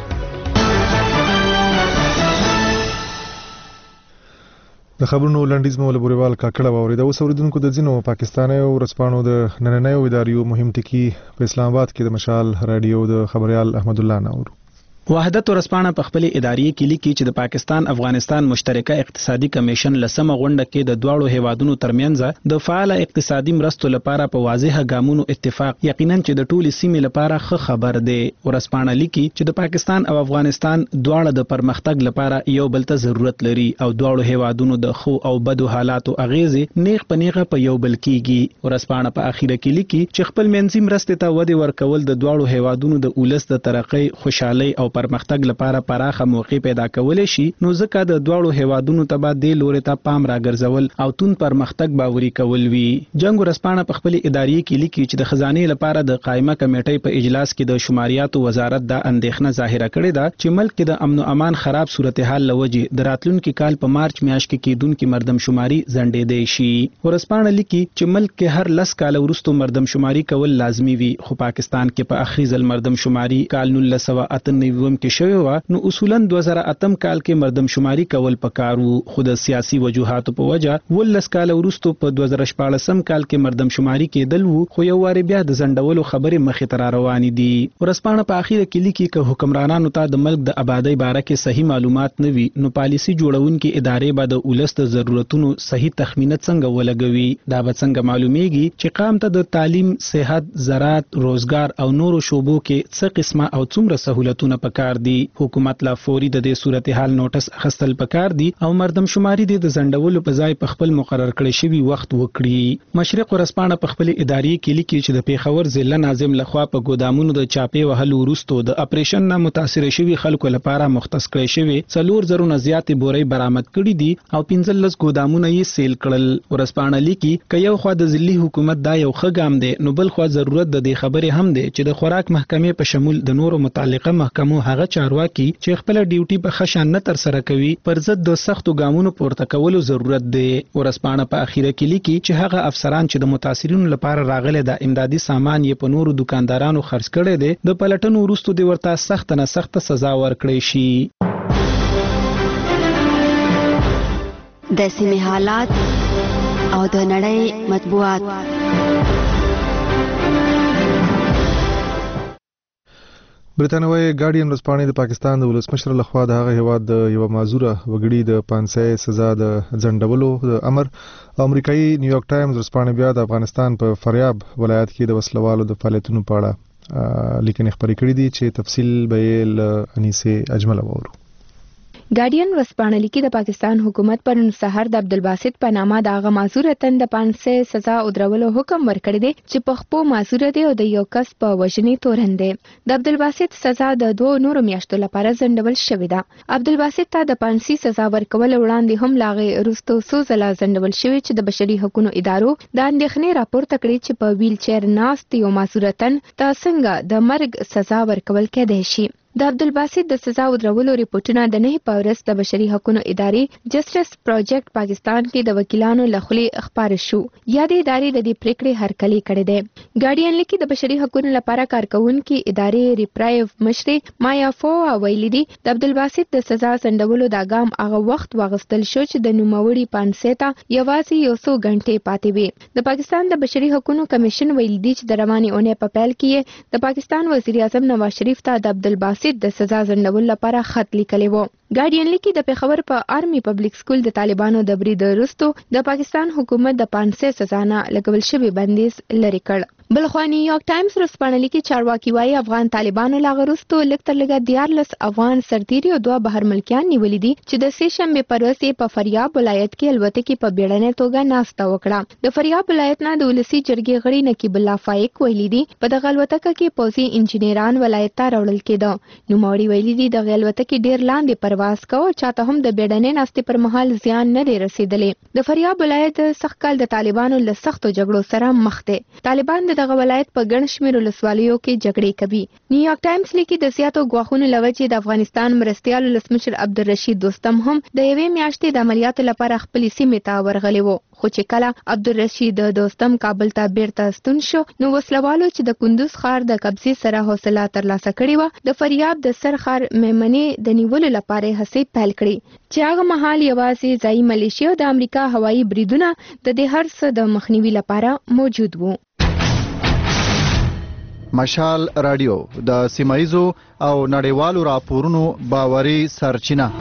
د خبرونو لنډیز مو له بوریوال کاکړه واورید. اوس اوریدونکو د ځینو پاکستاني ورځپاڼو د نننیو اداریو مهم ټکي په اسلام آباد کې د مشال رادیو د خبريال احمد الله ناور. وحدت ورځپاڼه په خپل ادارې کې لیکي چې د پاکستان افغانستان مشترکه اقتصادي کمیشن لسمه غونډه کې د دواړو هیوادونو ترمنځ د فعال اقتصادي مرستو لپاره په واضحه ګامونو اتفاق یقینا چې د ټولي سیمې لپاره ښه خبر دی. ورځپاڼه لیکي چې د پاکستان او افغانستان دواړه د پرمختګ لپاره یو بل ته ضرورت لري او دواړو هیوادونو د خو او بدو حالاتو اغیزې نیغ په نیغه په یو بل کېږي. ورځپاڼه په اخیره کې لیکي چې خپل منځي مرستې ته ودې ورکول د دواړو هیوادونو د اولس د ترقۍ، خوشحالۍ او پرمختګ لپاره پراخه موقع پیدا کولای شي. نو ځکه د دواړو هیوادونو ته به د لوري ته پام راګرځول او تون پرمختګ باوري کول وي. جنگ ورځپاڼه په خپل ادارې کې لیکي چې د خزانه لپاره د قائمه کمیټې په اجلاس کې د شماریاتو وزارت د اندېښنه ظاهره کړې ده چې ملک کې د امن او امان خراب صورتحال لوجه د راتلونکي کال په مارچ میاشت کې کېدونکې مردم شماري ځنډېدې شي. ورځپاڼه لیکي چې ملک کې هر 10 کال وروسته مردم شماري کول لازمي وي، خو پاکستان کې په اخري ځل مردم شماري کال 1998 کې شوی و. نو اصولا 2008 کال کې مردم شماري کول پکارو، خو د سیاسي وجوهاتو په وجه 19 کال وروسته په 2014 کال کې مردم شماري کېدل وو، خو یو واری بیا د ځنډولو خبرې مخې ته روانې دي. ورځپاڼه په اخیره کې لیکي چې حکمرانانو ته د ملک د آبادی باره کې صحیح معلومات نه وي نو پالیسي جوړونکي ادارې به د ولست ضرورتونو صحیح تخمینه څنګه ولګوي. دا به څنګه معلومیږي چې قام ته د تعلیم، صحت، زراعت، روزګار او نورو شوبو کې څه قسمه او څومره سہولتونه پکار دي. حکومت لا فوري د دې صورتحال نوټس اخستل پکار دي او مردم شماري د ځنډولو په ځای په خپل مقرر کړی شوی وخت وکړي. مشرق ورځپاڼه په خپل ادارې کې لیکي چې د پیښور ضلع ناظم لخوا په ګودامونو د چاپې وهلو وروسته د اپریشن نه متاثر شوی خلکو لپاره مختص کړی شوی 4,000 نه زیاتې بورې برآمد کړي دي او 15 ګودامونه یې سیل کړل. ورځپاڼه لیکي چې یو خوا د ضلعي حکومت دا یو ښه ګام دی نو بل خوا ضرورت د دې خبرې هم دی چې د خوراک محکمې په شمول د نورو متعلقه محکمو هغه چارواکي چې خپل ډیوټي په خشان نه تر سره کوي پر ضد د سختو ګامونو پورته کولو ضرورت دی. ورځپاڼه په اخیره کې لیکي چې هغه افسران چې د متاثرینو لپاره راغلي د امدادي سامان یې په نورو دکاندارانو خرڅ کړي دي د پلټنو وروسته دی ورته سخت نه سخت سزا ورکړي شي. د سیمې حالات او د نړۍ مطبوعات. برتانوي ګارډین ورځپاڼې د پاکستان د ولسمشر لخوا د هغه هیواد د یو معذوره وګړي د 500 سزا د ځنډولو د امر امریکایي نیویارک ټایمز ورځپاڼې بیا د افغانستان په فاریاب ولایت کې د وسلوالو د فعالیتونو په اړه لیکنې خبرې کړې دي چې تفصیل به له انیسه اجمل وورو. ګارډین ورځپاڼه لیکي د پاکستان حکومت پر سحر د عبدالباسط په نامه د هغه معذوره تن د 500 سزا او درولو حکم ورکړی دی چې په خپل معذوره دی او د یو کس په وژنې تورن دی. د عبدالباسط سزا د 2 نورو میاشتو لپاره ځنډول شوې ده. عبدالباسط ته د 500 سزا ورکول وړاندې هم لاغې روستو څو ځله ځنډول شوې چې د بشري حقوقو ادارو د اندېښنې راپورته کړی چې په ویل چیر ناست یو معذوره تن ته څنګه د مرګ سزا ورکول کېدای شي. د عبدالباسط د سزا ودرولو ریپورتونه د 9 پاورس د بشري حقوقو ادارې جسټس پروجیکټ پاکستان کې د وکیلانو لخوا خبر شو. یادې ادارې د دې پریکړې هرکلی کړې ده. ګارډین لیکي د بشري حقوقو لپاره کارکونکو ادارې ریپرایو مشر مایا فو ویلي دي د عبدالباسط د سزا ځنډولو د ګام هغه وخت واغستل شو چې د نوموړي 500 ته یوازې یو څو غنټې پاتې وي. د پاکستان د بشري حقوقو کمیشن ویلي دي چې د روانې اونۍ په پیل کې د پاکستان وزیر اعظم نواز شریف ته د عبدالباسط د سزا ځنډولو لپاره خط لیکلی و. ګارډین لیکي د پیښور په آرمي پبلک سکول د طالبانو د برید وروسته د پاکستان حکومت د 500 سزا نه لګول شوی بندیز لري کړ. بلخوا نیویارک ټایمز ورځپاڼه لیکي چارواکي وايي افغان طالبانو لا غروستو لږ تر لږه 14 افغان سرتیري او 2 بهر ملکیان نیولې دي چې د سې شنبه پر ورځ په فاریاب ولایت کې الوتکې په بیړنۍ توګه ناسته وکړه. د فاریاب ولایت نه د ولسی جرګې غړي نقیب الله فایق ویلي دي په دغه الوتکه کې پوځي انجنیران ولایت ته راوړل کېده. نوموړي ویلي دي د الوتکې ډیر لاندې پرواز کوي چاته هم د بیړنۍ ناستې پر مهال زیان نه دی رسیدلې. د فاریاب ولایت سخت د طالبانو له سختو جګړو سره مخ دي. طالبان دغه ولایت په ګڼ شمېر ولسوالیو کې جګړې کوي. نیویارک ټایمز لیکي د زیاتو غواخونو لوجې د افغانستان مرستیال ولسمشر عبدالرشید دوستم هم د یوې میاشتې د عملیاتو لپاره خپلې سیمې ته ورغلی و. خو چې کله عبدالرشید دوستم کابل ته بیرته ستون شو نو وسلوالو چې د کندوز ښار د قبضې سره حوصله ترلاسه کړې وه د فاریاب د سر ښار میمنې د نیولو لپاره هڅې پیل کړې چې هغه مهال یوازې ځایي ملیشیا د امریکا هوایي بریدونه د دې هر څه د مخنیوي لپاره موجود وو. مشال رادیو د سیمایزو او نړیوالو راپورونو باوري سرچینه.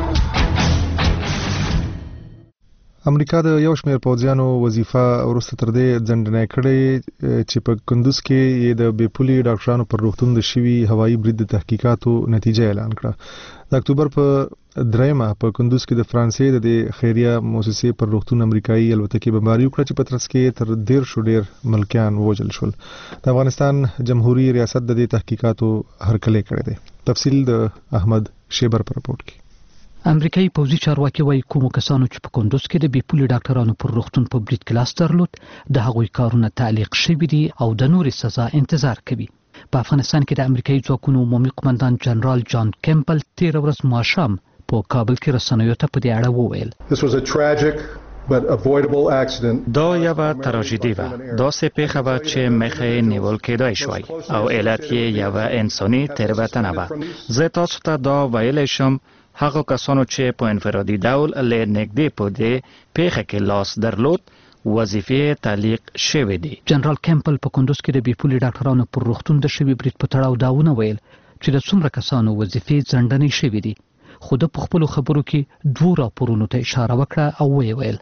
امریکا د یو شمېر پوځیانو وظیفه وروسته تر دې ځنډنۍ کړې چې په کندوز کې یې د بیپولي ډاکټرانو پر روغتون د شوي هوایي برید د تحقیقاتو نتیجه اعلان کړه. د اکتوبر په 3 په کندوز کې د فرانسې د خیریه موسسې پر روغتون امریکایي الوتکې بمباري وکړه چې په ترڅ کې تر 10 ډیر ملکیان ووژل شول. د افغانستان جمهوریت ریاست د دې تحقیقاتو هرکلی کړی دی. تفصیل د احمد شیبر پر رپورت کې. امریکایي پوځي چارواکي وايي کوم کسانو چې په کندوز کې د بیپولي ډاکټرانو پر روغتون په برید کې لاس درلود د هغوی کارونه تعلیق شوي دي او د نورې سزا انتظار کوي. په افغانستان کې د امریکایي ځواکونو عمومي قومندان جنرال جان کیمپل 13 ورځ ماښام په کابل کې رسنیو ته په دې اړه وویل دا یوه تراژیدي وه. داسې پیښه وه چې مخه نیول کېدای شوی او علت یې یوه انساني تېروتنه وه. زه تاسو ته دا ویلی شم هغه کسانو چې په انفرادي ډول له نږدې په دې پیښه کې لاس درلود وظیفې تعلیق شوې دي. جنرال کیمپل په کندوز کې د بیپولي ډاکټرانو پر روغتون د شوي برید په تړاو داونه ویل چې د څومره کسانو وظیفې ځنډنې شوې دي. خو د خپلو خبرو کې 2 راپورونو ته اشاره وکړه او ویل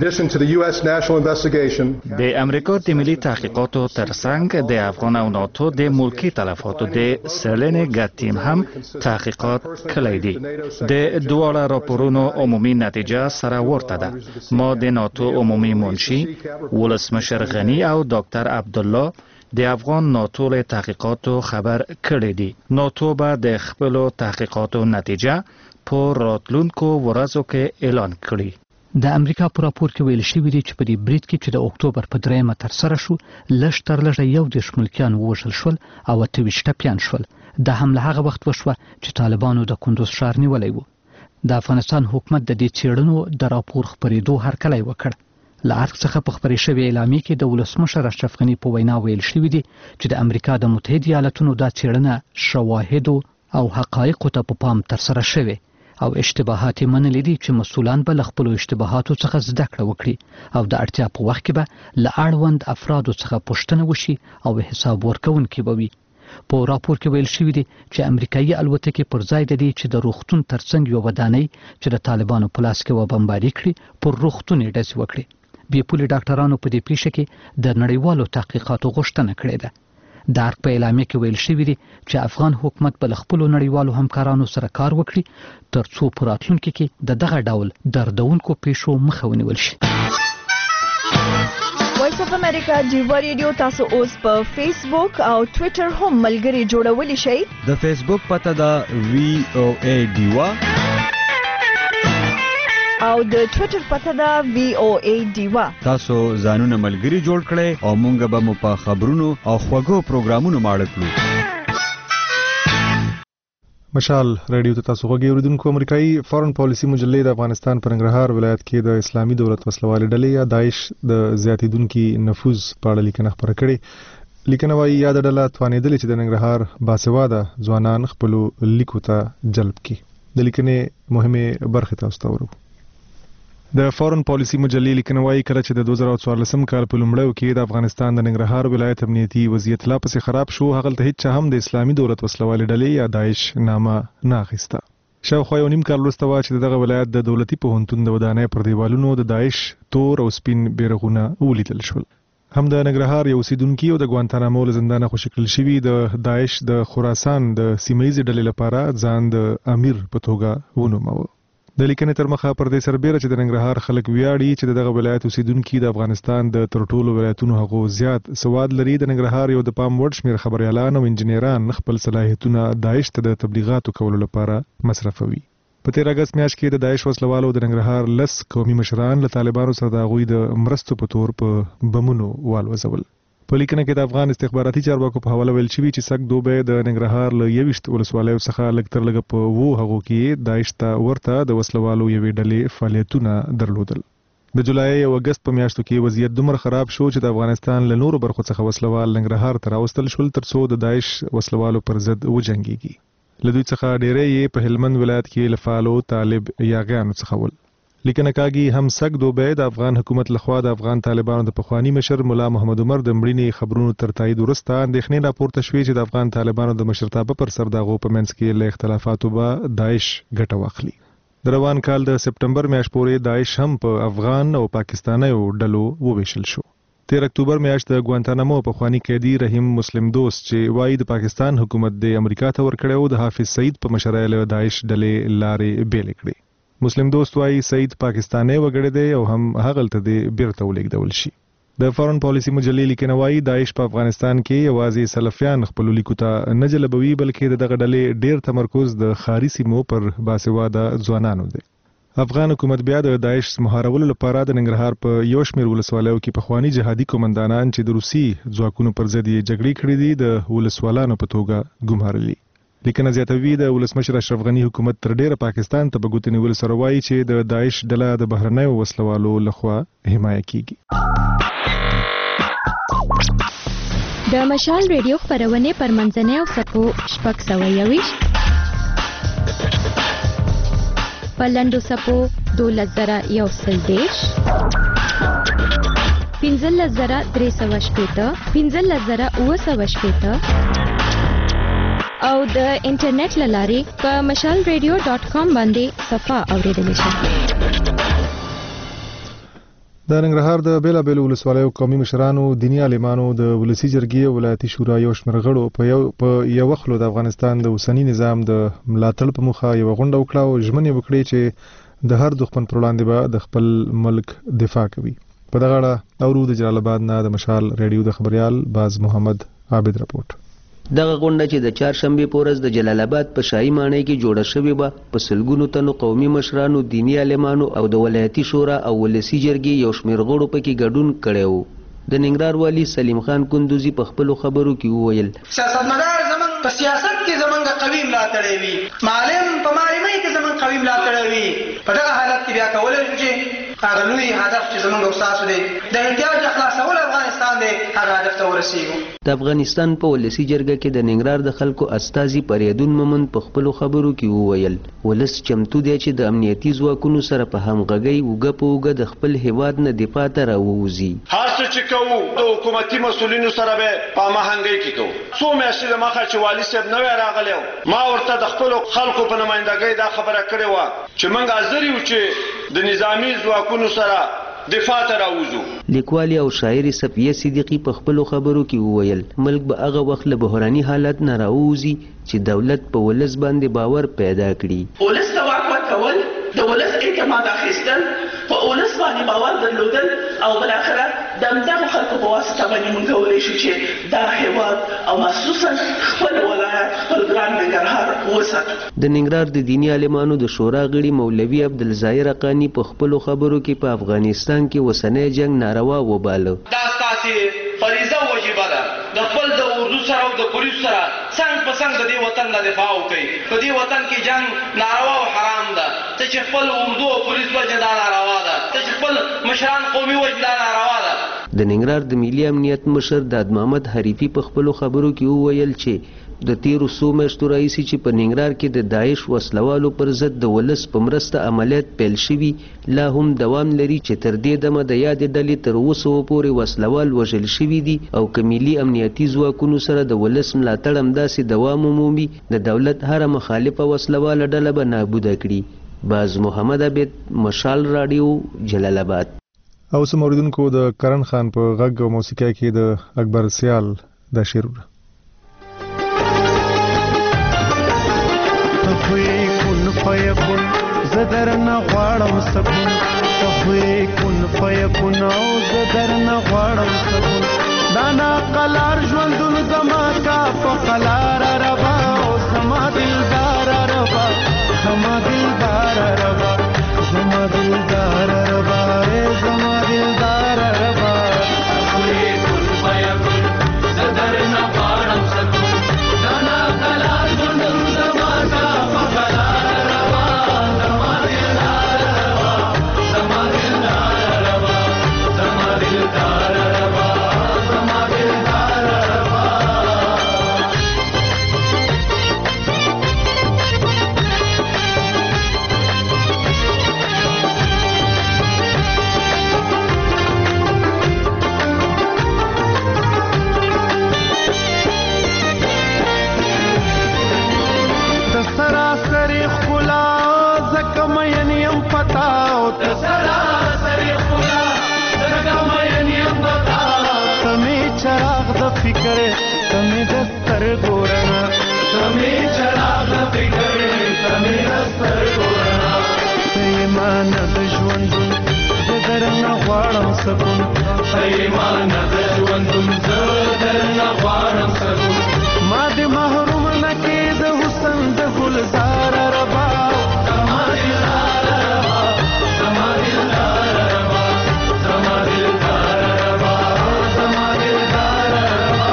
د امریکا د ملي تحقیقاتو ترڅنګ د افغان او ناتو د ملکی تلفاتو د سرلنې ګډ ټیم هم تحقیقات کړی دي. د دواړو راپورونو عمومي نتیجه سره ورته ده. ما د ناتو عمومي منشي ولسمشر غنی او ډاکټر عبدالله د افغان ناتو له تحقیقاتو خبر کړی دي. ناتو به د خپل تحقیقاتو نتیجه په راتلونکو ورځو کې اعلان کړي. د امریکا په راپور کې ویل شوی دی چې په دې برید کې چې د اکتوبر په 3 ترسره شو لږ تر لږه 11 ملکیان ووژل شول او 28 ټپیان شول. دا حمله هغه وخت وشوه چې طالبانو د کندوز ښار نیولی و. د افغانستان حکومت د دې څېړنو د راپور خپرېدو هرکلی وکړ. له ارګ څخه په خپرې شوې اعلامیې کې د ولسمشر اشرف غني په وینا ویل شوي دي چې د امریکا د متحده ایالاتونو دا څېړنه شواهدو او حقایقو ته په پام ترسره شوې او اشتباهات منلې دي چې مسؤلان به له خپلو اشتباهاتو څخه زده کړه وکړي او د اړتیا په وخت کې به له اړوند افرادو څخه پوښتنه وشي او حساب ورکوونکي به وي. په راپور کې ویل شوی دی چې امریکایي الوتکې پر ځای د دې چې د روغتون ترڅنګ یو ودانۍ چې د طالبانو په لاس کې و بمباري کړي پر روغتون یې ډزې وکړي. بې پولې ډاکټرانو په دې پیښه کې د نړیوالو تحقیقاتو غوښتنه کړې ده. د ارګ په اعلامیه کې ویل شوی دی چې افغان حکومت به له خپلو نړیوالو همکارانو سره کار وکړي ترڅو په راتلونکي کې د دغه ډول دردونکو پیښو مخه ونیول شي. وایس اف امریکا جیوا ریډیو تاسو اوس په فیسبوک او ټوئیټر هم ملګري جوړولی شئ. د فیسبوک پته ده VOA ډیوا او د ټوئیټر پته ده VOA ډیوا. تاسو ځانونه ملګري جوړ کړئ او مونږ به مو په خبرونو او خوږو پروګرامونو ماړه کړو. مشال رادیو ته تاسو غوږی اوریدونکو. امریکایي فارن پالیسی مجلې د افغانستان په ننګرهار ولایت کې د اسلامي دولت وسلوالې ډلې یا داعش د زیاتیدونکي نفوذ په اړه لیکنه خپره کړې. لیکنه وايي یاد ډله توانېدلې چې د ننګرهار باسواده ځوانان خپلو لیکو ته جلب کړي. د لیکنې مهمه برخه تاسو ته ورو. د فارن پالیسی مجلې لیکنه وايي کله چې د 2014 کال په لومړیو کې د افغانستان د ننګرهار ولایت امنیتي وضعیت لا پسې خراب شو، هغه ته هیڅ هم د اسلامي دولت وسلوالې ډلې یا داعش نامه نه اخیسته. شاوخوا یو نیم کال وروسته چې دغه ولایت د دولتي پوهنتون د ودانۍ پر دیوالونو د داعش تور او سپین بیرغونه ولیدل شول. هم د ننګرهار یو اوسیدونکي او د ګوانتانامو له زندانه خوشی کړل شوي د داعش د خراسان د سیمهیزې ډلې لپاره ځان د امیر په توګه ونوموه. د لیکنې تر مخه پر دې سربېره چې د ننګرهار خلک ویاړي چې دغه ولایت اوسیدونکي د افغانستان د تر ټولو ولایتونو هغو زیات سواد لري، د ننګرهار یو د پام وړ شمېر خبریالان او انجینران خپل صلاحیتونه داعش ته د تبلیغاتو کولو لپاره مصرفوي. په تیر اگست میاشت کې د داعش وسلوالو د ننګرهار 10 قومي مشران له طالبانو سره د هغوی د مرستو په تور په بمونو والوزول. په لیکنه کې د افغان استخباراتي چارواکو په حواله ویل شوي چې سګ دوبه د ننګرهار له 21 ولسوالیو څخه لږ تر لږه په هغو کې داعش ته ورته د وسلوالو یوې ډلې فعالیتونه درلودل. د جولای او اگست په میاشتو کې وضعیت دومره خراب شو چې د افغانستان له نورو برخو څخه وسلوال ننګرهار ته راوستل شول ترڅو د داعش وسلوالو پر ضد وجنګيږي. له دوی څخه ډېری یې په هلمند ولایت کې له فعالو طالب یاغیانو څخه ول. لیکنه کاږي هم سګ دوبه د افغان حکومت لخوا د افغان طالبانو د پخوانی مشر مولا محمد عمر د مړینې خبرونو تر تایید وروسته اندېښنې راپورته شوې چې د افغان طالبانو د مشرتابه پر سر دغه په منځ کې له اختلافاتو به داعش ګټه واخلي. د روان کال د سپټمبر میاشت پورې داعش هم په افغان او پاکستانیو ډلو وویشل شو. 13 اکتوبر میاشت د ګوانتانامو پخوانی قیدی رحیم مسلم دوست چې وایي د پاکستان حکومت د امریکا ته ورکړیو د حافظ سعید په مشرۍ له داعش ډلې لارې بیل کړې. مسلم دوست وایي سعید پاکستاني وګړی دی او هم هغلته دی بیرته ولېږدول شي. د فارن پالیسی مجلې لیکنه وايي داعش په افغانستان کې یوازې سلفیان خپل لیکو ته نه جلبوي بلکې دغه ډلې ډیر تمرکز د خاري سیمو پر باسواده ځوانانو دی. افغان حکومت بیا د داعش مهارولو لپاره د ننګرهار په یو شمېر ولسوالیو کې پخوانی جهادي کومندانان چې د روسي ځواکونو پر ضد یې جګړې کړې دي د ولسوالانو په توګه ګمارلي. لیکنه زیاتوي د ولسمشر اشرف غنی حکومت تر ډیره پاکستان ته په ګوتې نیولو سره وایي چې د داعش ډله د بهرنیو وسلوالو لخوا حمایه کیږي. د مشال ریډیو خبرونه پر منځنۍ او سپو شپږ سوه یویشت په لنډو سپو 12130 15380 15980 او د انټرنیټ لارې په mashalradio.com باندې صفحه اوریدل شي. د ننګرهار د بیلابیلو ولسوالیو قومي مشرانو، دیني عالمانو، د ولسی جرګې او ولایتي شورا یو شمېر غړو په یو خلو د افغانستان د اوسنی نظام د ملاتړ په موخه یو غونډه وکړه او ژمنې وکړې چې د هر دښمن پر وړاندې به د خپل ملک دفاع کوي. په دغه اړه اورو د جلال آباد نه د مشال ریډیو د خبريال باز محمد عابد رپورټ. دغه غونډه چې د چهارشنبه په ورځ د جلال آباد په شاهي ماڼۍ کې جوړه شوې وه په سلګونو تنو قومي مشرانو، دیني عالمانو او د ولایتي شورا او ولسی جرګې یو شمېر غړو پکې ګډون کړی و. د ننګرهار والي سلیم خان کندوزي په خپلو خبرو کې وویل سیاستمدار زمونږ په سیاست کې زمونږ قوي ملاتړی وي، معلم په معلمۍ کې زمونږ قوي ملاتړی وي. په دغه حالت کې بیا کولی شو چې هغه لوی هدف چې زموږ او تاسو دی د احتیاج خلاصول افغانستان دی هغه هدف ته ورسیږو. د افغانستان په ولسی جرګه کې د ننګرهار د خلکو استازي پریدون مومند په خپل خبرو کې وویل ولس چمتو دی چې د امنیتي ځواکونو سره په همغږۍ وګه په وګه د خپل هیواد نه دفاع ته راووځي. هر څه چې کوو د حکومتي مسؤلینو سره به په هماهنګۍ کې کوو. څو میاشتې دمخه چې والي صاحب نوی راغلی و ما ورته د خپلو خلکو په نمایندګۍ دا خبره کړې وه چې موږ حاضر یو چې د نظامي ځواکونو سره دفاع ته راوځو. لیکوالي او شاعري صفیه صدیقي په خپلو خبرو کې وویل ملک به هغه وخت له بحراني حالت نه راوځي چې دولت په ولس باندې باور پیدا کړي. ولس ته واک ورکول د ولس اعتماد اخیستل په ولس باندې باور درلودل او بالاخره د همدغو خلکو په واسطه باندې موږ کولی شو چې دا هیواد او مخصوصا خپل ولایت خپل ګران ننګرهار وساتو. د ننګرهار د دیني عالمانو د شورا غړي مولوي عبدالظاهر حقاني په خپلو خبرو کې په افغانستان کې اوسنی جنگ ناروا وباله. دا ستاسې فریضه وجیبه ده د خپل د اردو سره او د پولیس سره څنګ په څنګ د دې وطن نه دفاع وکړئ. په دې وطن کې جنگ ناروا او حرام ده. ته چې خپل اردو او پولیس وجه دا ناروا ده. ته چې خپل مشران قومي وجه دا ناروا ده. د ننګرهار د ملي امنیت مشر داد محمد حریفي په خپلو خبرو کې وویل چې د تیرو څو میاشتو راهیسې چې په ننګرهار کې د داعش وسلوالو پر ضد د ولس په مرسته عملیات پیل شوي لا هم دوام لري چې تر دې دمه د یادې ډلې تر اوسه پورې وسلوال وژل شوي دي او که ملي امنیتي ځواکونو سره د ولس ملاتړ همداسې دوام ومومي د دولت هره مخالفه وسلواله ډله به نابوده کړي. باز محمد عبید مشال راډیو جلال آباد. او سم اوریدونکو د کرن خان په غږ او موسیقۍ کې د اکبر سیال د شعر تخوی کن فیکن زدر نغواړم سکون تخوی کن فیکن او زدر نغواړم سکون دانا قلار ژوندون زما کا په قلار ربا او زما دلدار ربا زما دلدار ربا زما دلدار ربا زما دلدار ربا تخوی کن فیکن زدر نغواړم سکون دانا قلار ژوندون زما کا په قلار ربا زما دلدار ربا زما دلدار ربا زما دلدار ربا زما دلدار ربا د سراسری خلا زکه مین یم پتاو د سراسری خلا زکه مین یم پتاو تمه چراغ د فکر تمه دستر ګورنا تمه چراغ د فکر تمه دستر ګورنا ایمان د ژوند زدر نه غواړم سکون ایمان د ژوند زدر نه غواړم سکون ما دې محروم نه کې د حسن د گلزار ربا زما دلدار ربا زما دلدار ربا زما دلدار ربا زما دلدار ربا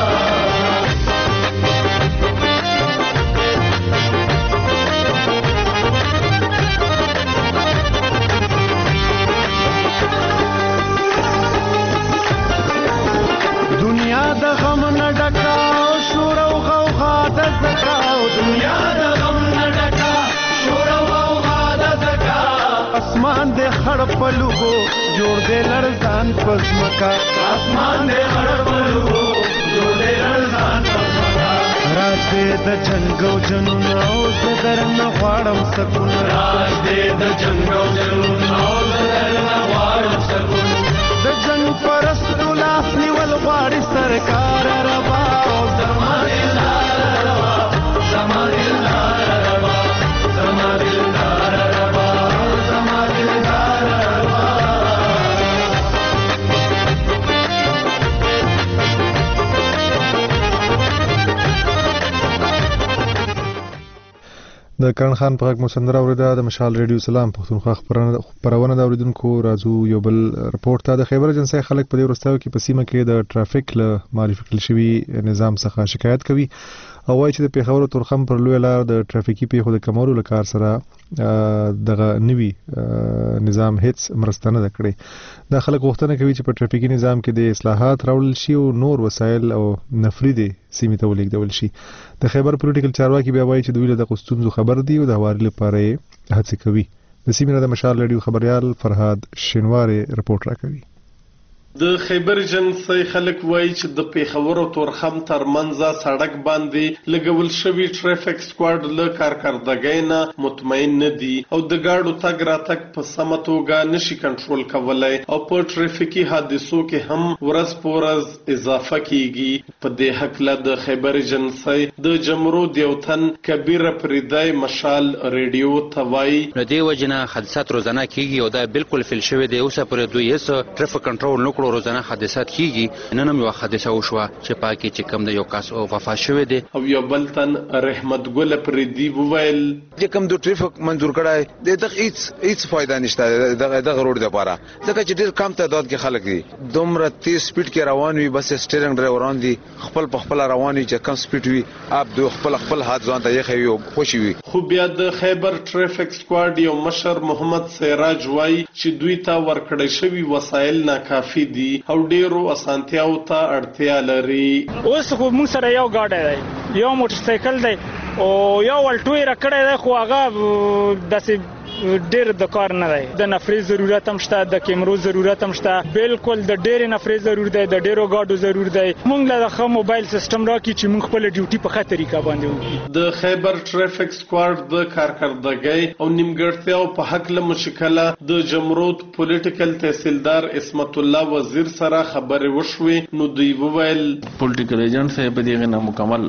دنیا د غم نه ډکا شور او غوغا د زکا دنیا د غم نه ډکا شور او غوغا د زکا اسمان دې خړ پلوغو جوړ دې لړزان پزمکا اسمان دې خړ پلوغو جوړ دې لړزان پزمکا راز دې د جنگ او جنون او زدر نه غواړم سکون راز دې د جنگ او جنون او زدر نه غواړم سکون د جنگ پرستو لاس نیول غواړي سرکار ربا زما دلدار ربا زما دلدار ربا زما دلدار ربا زما دلدار ربا د کرن خان په غږ مو سندره اوریده. د مشال ریډیو سلام پښتونخوا خپرونه د اوریدونکو راځو یو بل رپورټ ته. د خیبر ایجنسۍ خلک په دې وروستیو کې په سیمه کې د ټرافیک له معرفي کړل شوي نظام څخه شکایت کوي او وايي چې د پیښور تورخم پر لوی لار د ټرافیکي پیښو د کمولو لپاره سره دغه نوي نظام هیڅ مرسته نه کړې. دا خلک غوښتنه کوي چې په ټرافیکي نظام کې د اصلاحات راوړل شي او نور وسایل او نفري سیمې ته ولېږدول شي. د خیبر پولیټیکل چارواکي بیا وایي چې دوی له دغه ستونزو خبر دي او د هواري لپاره یې هڅې کوي. د سیمې نه د مشال رادیو خبريال فرهاد شینواری رپورټ راکوي. د خیبر جنسي خلک وایي چې د پیښور او تورخم ترمنځ سړک باندې لګول شوی ټرافیک سکواډ له کارکردګۍ نه مطمئن نه دي او د ګاډو تګ راتګ په سمه توګه نشي کنټرول کولای او په ټرافیکي حادثو کې هم ورځ په ورځ اضافه کیږي. په دې حق د خیبر جنسي د جمرود یو تن کبیر پریدای مشال رادیو توای د دې وجنه حادثات روزانه کیږي او دا بالکل فل شوی دی. اوسه پر دوی هیڅ ټرافیک کنټرول نه روزانه حادثات کیږي. نن هم یو حادثه وشوه چې پاکي چې کم د یو کس او وفات شوی دی او یو بل تن رحمت ګل پردی وویل چې کم د ټریفیک منظور کړای د دغه هیڅ فائدہ نشته دغه روډ لپاره ځکه چې ډیر کم تعداد کې خلک دي دومره تیز سپیډ کې روان وي بس سټیرینګ ډرایوران دي خپل په خپل روان وي چې کم سپیډ وي اپ دو خپل حد ځان ته یې خو خوشي وي. خو بیا د خیبر ټرافیک سکواډ یو مشر محمد سراج وای چې دوی ته ورکړی شوی وسایل ناکافي دي او ډیرو اسانتیاو ته اړتیا لري. اوس خو موږ سره یو ګاډی دی یو موټر سایکل دی او یو ولټوي راکړی دی خو هغه داسې ډیر د کار نه دی. د نفري ضرورت هم شته د کیمرو ضرورت هم شته بالکل د ډیر نفري ضرورت دی د ډیرو ګاډو ضرورت دی. موږ له خو موبایل سیستم راکې چې موږ خپل ډیوټي په خاطر طریقه باندې وکړو. د خیبر ټرافیک سکواډ د کارکردګۍ او نیمګړتیاو په حق له مشکله د جمرود پولیټیکل تحصیلدار اسمت الله وزیر سره خبرې وشوې نو دوی وویل پولیټیکل ایجنټ صاحب دغه نه مکمل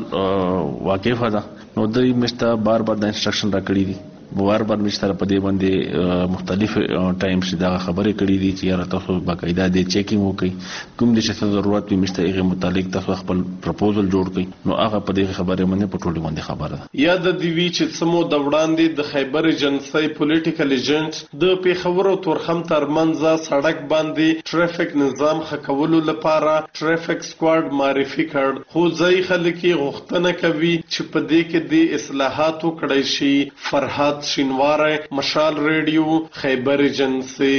واقف ده نو دوی مشته بار د انسټرکشن راکړي دي بار مشتره په دې باندې مختلف ټایمز دا خبرې کړې دي چې یاره تاسو باقاعده د چیکینګ وکړئ کوم د څه ضرورت وي مشته هغه متعلق تاسو خپل پروپوزل جوړ کړئ نو هغه په دې خبرې باندې په ټولو باندې خبره ده. یا د دیوی چې سمو د وړاندې د خیبر جنسي پولیټیکل ایجنټ د پیښور او تورخم ترمنځ سړک باندې ټرافیک نظام ښه لپاره ټرافیک سکواډ معرفي کړ خو ځای خلک غوښتنه کوي چې په دې کې د اصلاحاتو کړی شي. فرهاد شینواری مشال رادیو خیبر جنسي.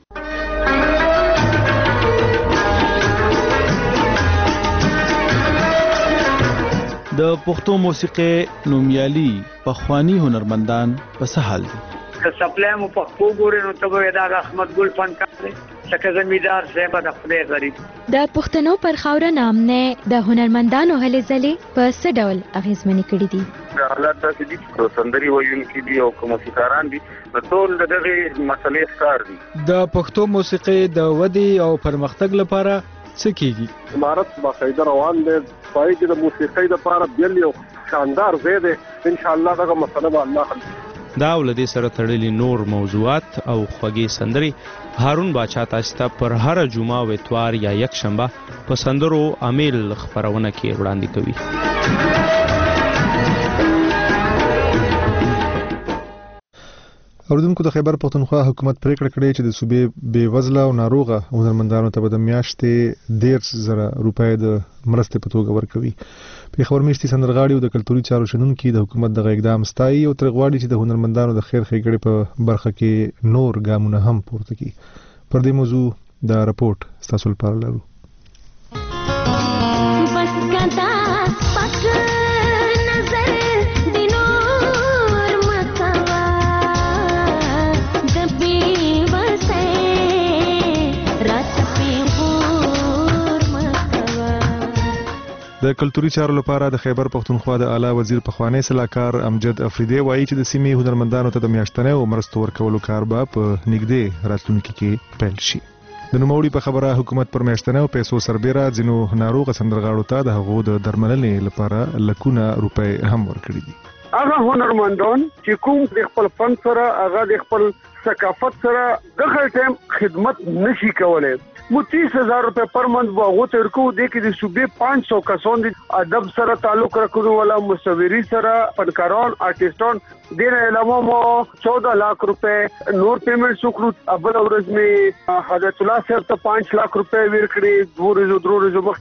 د پښتو موسیقي نومیالي پخوانی هنرمندان په سهال دي. که سپلای مو پښتو ګورې نو ته به دا احمد ګل فنکار دی څنګه زمیدار صاحب د خپل غریب د پښتنو پر خاوره نامنه د هنرمندانو هلې ځلې په څه ډول اغیزمنې کړې دي. حالات داسې دي چې سندري ویونکي دي او موسیقاران دي ټول دغه مسلې ښکار دي. د پښتو موسیقي د ودی او پرمختګ لپاره څه کیږي؟ امارت باقاعده روان دي پای کې د موسیقۍ لپاره بیل یو شاندار ځای دی ان شاء الله دغه مسله به الله حل دا ولدي سره تړلي نور موضوعات او خوږی سندري هارون باچا تاسو ته پر هر جمعه او اتوار یا یک شنبه په سندرو امیل خبرونه کې وړاندې کوي. اوردونکو د خیبر پښتونخوا حکومت پریکړه کړې چې د صوبې بې وزله او ناروغه هنرمندانو ته د میاشتې 1,000 روپۍ د مرستې په توګه ورکوي. پیښور میشتي سندرغاړي او د کلتوري چارو شنونکي د حکومت دغه اقدام ستایي او تر غواړي چې د هنرمندانو د خیر ښېګړې په برخه کې نور ګامونه هم پورته کړي. پر دې موضوع دا رپورټ ستاسو لپاره لرو. د کلتوري چارو لپاره د خیبر پښتونخوا د اعلی وزیر پخوانی صلاحکار امجد افریدی وایي چې د سیمې هنرمندانو ته د میاشتنۍ مرستو ورکولو کار به په نږدې راتلونکي کې پیل شي. د نوموړي په خبره حکومت پر میاشتنۍ پیسو سربېره ځینو ناروغه سندرغاړو ته د هغو د درملنې لپاره لکونه روپۍ هم ورکړي دي. هغه هنرمندان چې کوم د خپل فن سره هغه د خپل ثقافت سره دغه ټیم خدمت نشي کولای مو 30,000 روپے پر منथ باغو ترکو د کې د صوبې 500 کسان د ادب سره تعلق رکھنو والا مصوري سره فنکاران آرټیسټان دین علاوه مو 14 लाख روپے نور پیمنٹ وکړو. ابل ورځ می حضرت الله صاحب ته 5 लाख روپے ورکړي. 2 ورځې مخکې می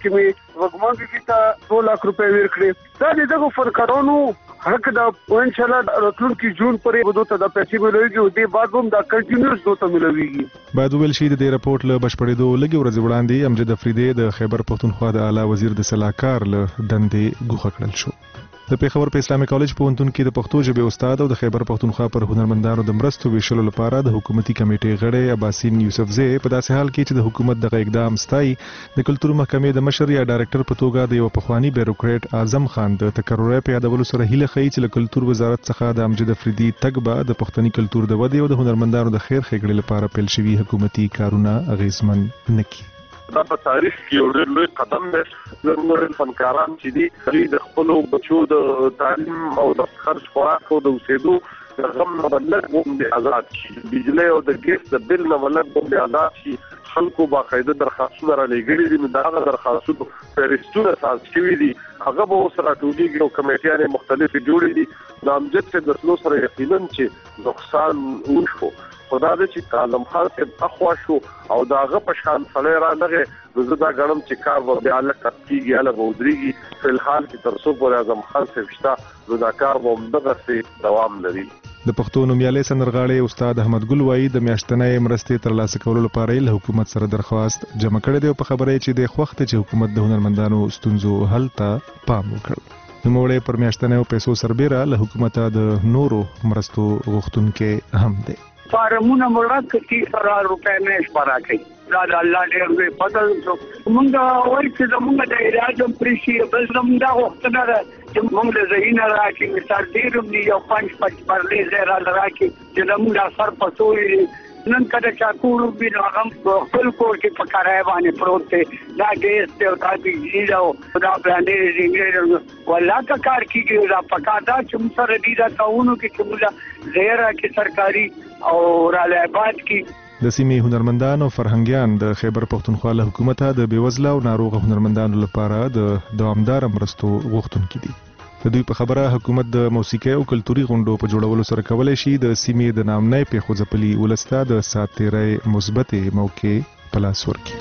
وګمان کې ته 2 لک روپے ورکړي. دا دغه فنکارانو حق دا ان شاء الله راتلونکي جون پورې ودو ته د پیسې ملويږي او دې بعد هم دا کنټینیوس دوته ملويږي. باید ویل شي د دې رپورت له بشپړېدو لږ ورځې وړاندې امجد افریدي د خیبر پښتونخوا د اعلی وزیر د سلاکار له دندې ګوښه کړل شو. د پیښور په اسلامي کالج پوهنتون کې د پښتو ژبې استاد او د خیبر پښتونخوا پر هنرمندانو د مرستو ویشلو لپاره د حکومتي کمیټې غړی عباسین یوسفزی په داسې حال کې چې د حکومت دغه اقدام ستایي د کلتور محکمې د مشر یا ډایرکټر په توګه د یو پخوانی بیروکریټ اعظم خان د تکرر په یادولو سره هیله ښیي چې له کلتور وزارت څخه د امجد افریدي تګ به د پښتني کلتور د ودې او د هنرمندانو د خیر ښېګړې لپاره پیل شوي حکومتي کارونه اغیزمن نه کړي. دا په تاریخ کې یو ډېر لوی قدم دی. زموږ فنکاران چې دي د خپلو بچو د تعلیم او د خرج خوراک او د اوسېدو غم نه بلد باندې آزاد شي. بجلی او د ګیس د بل نه بلد باندې آزاد شي. خلکو باقاعده درخواستونه را لېږلي دي. دا هغه درخواستونه فهرستونه ساز شوي دي. هغه به اوس راټولېږي او کمیټیانې مختلفې جوړې دي. د امجد صاحب د تلو سره یقینا چې نقصان وشو. خدا دې چې عالم خان صاحب اخوا شو او دا هغه په شان سړی رانغی نو زه دا ګڼم چې کار به بیا هلته کېږي هله به ودرېږي. فی الحال کې تر څو پورې اعظم خان صاحب شته نو دا کار به همدغسې دوام لري. د پښتو نومیالی سندرغاړی استاد احمد ګل وایي د میاشتنۍ مرستې ترلاسه کولو لپاره یې له حکومت سره درخواست جمع کړی دی او په خبره یې چې د خوښ دی چې حکومت د هنرمندانو ستونزو حل ته پام وکړ. نوموړی پر میاشتنیو پیسو سربیره له حکومته د نورو مرستو غوښتونکی هم دی. فارمونه مراد کې 30,000 روپے مېش پارا کوي. دا الله دې موږ پته موږ وایي چې موږ د علاج پرشي بل زموږ دا وختونه چې موږ د ذهن راکې مثال ډیرم دی یو 5 پرلې زرا راکې چې موږ سر پسوي نن کله چا کورو بینو هغه خپل کور کې په کارای باندې پروت دی. دا ګیس ته او دا بجلی او دا باندې زینګر ولا کا کار کیږي دا پکادا چې موږ سره دي دا کاونو کې چې موږ زیرا کې سرکاري او رالعباد کې د سیمې هنرمندان او فرهنګیان د خیبر پښتونخوا له حکومته د بېوزله او ناروغه هنرمندانو لپاره د دوامداره مرستو غوښتونکي دي. د دوی په خبره حکومت د موسیقۍ او کلتوري غونډو په جوړولو سره کولی شي د سیمې د نامنۍ پیښو ځپلي ولس ته د ساتیرۍ مثبتې موقع په لاس ورکړي.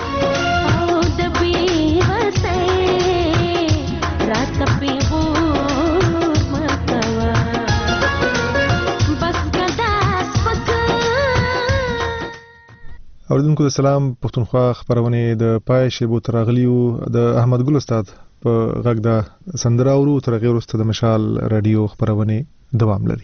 اوریدونکو د سلام پښتونخوا خبرونه د پای شیبو ترغلیو د احمد ګل استاد په غږ د سندره اورو تر غیر وروسته د مشال رادیو خبرونه دوام لري.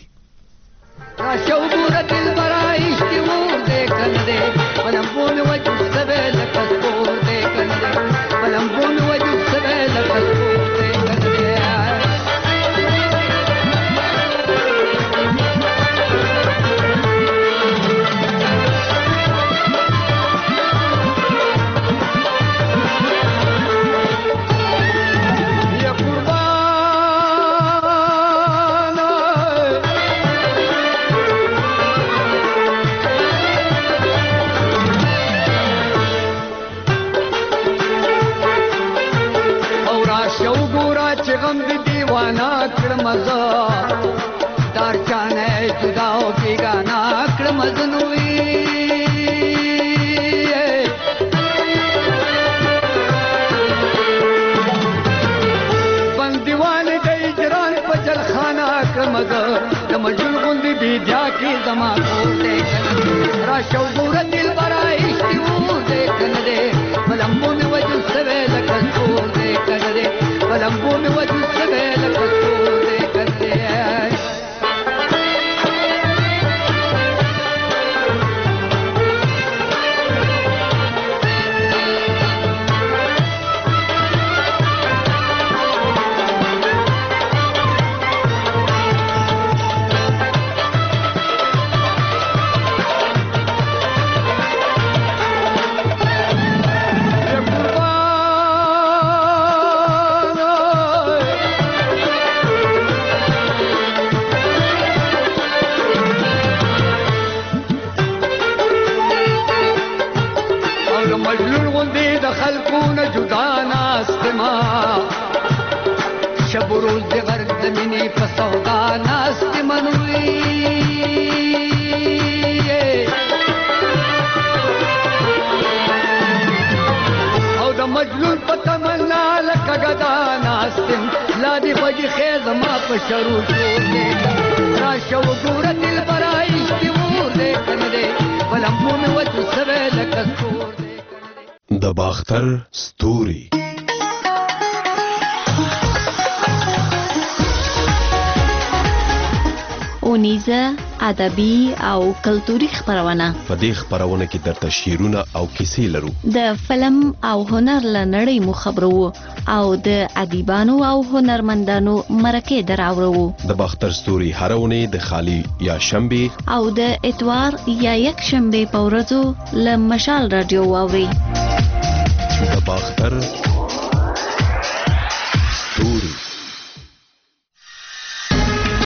مجنون په تمنا لک وای خیز ما په شروع شور دی راشه وګوره دلبره عشقي ور دی کنه دی بلمبو مې وچ سوی لکه سور دی د باختر ستوري اونیزه ادبي او کلتوري خبرونه. په دې خبرونه کې درته شعرونه او کیسې لرو. د فلم او هنر لنړۍ مو خبرو او د ادیبانو او هنرمندانو مرکه دراورو. د باختر ستوري هرونه د خالی یا شنبه او د اتوار یا یک شنبه په ورځو له مشال رادیو واوري. د باختر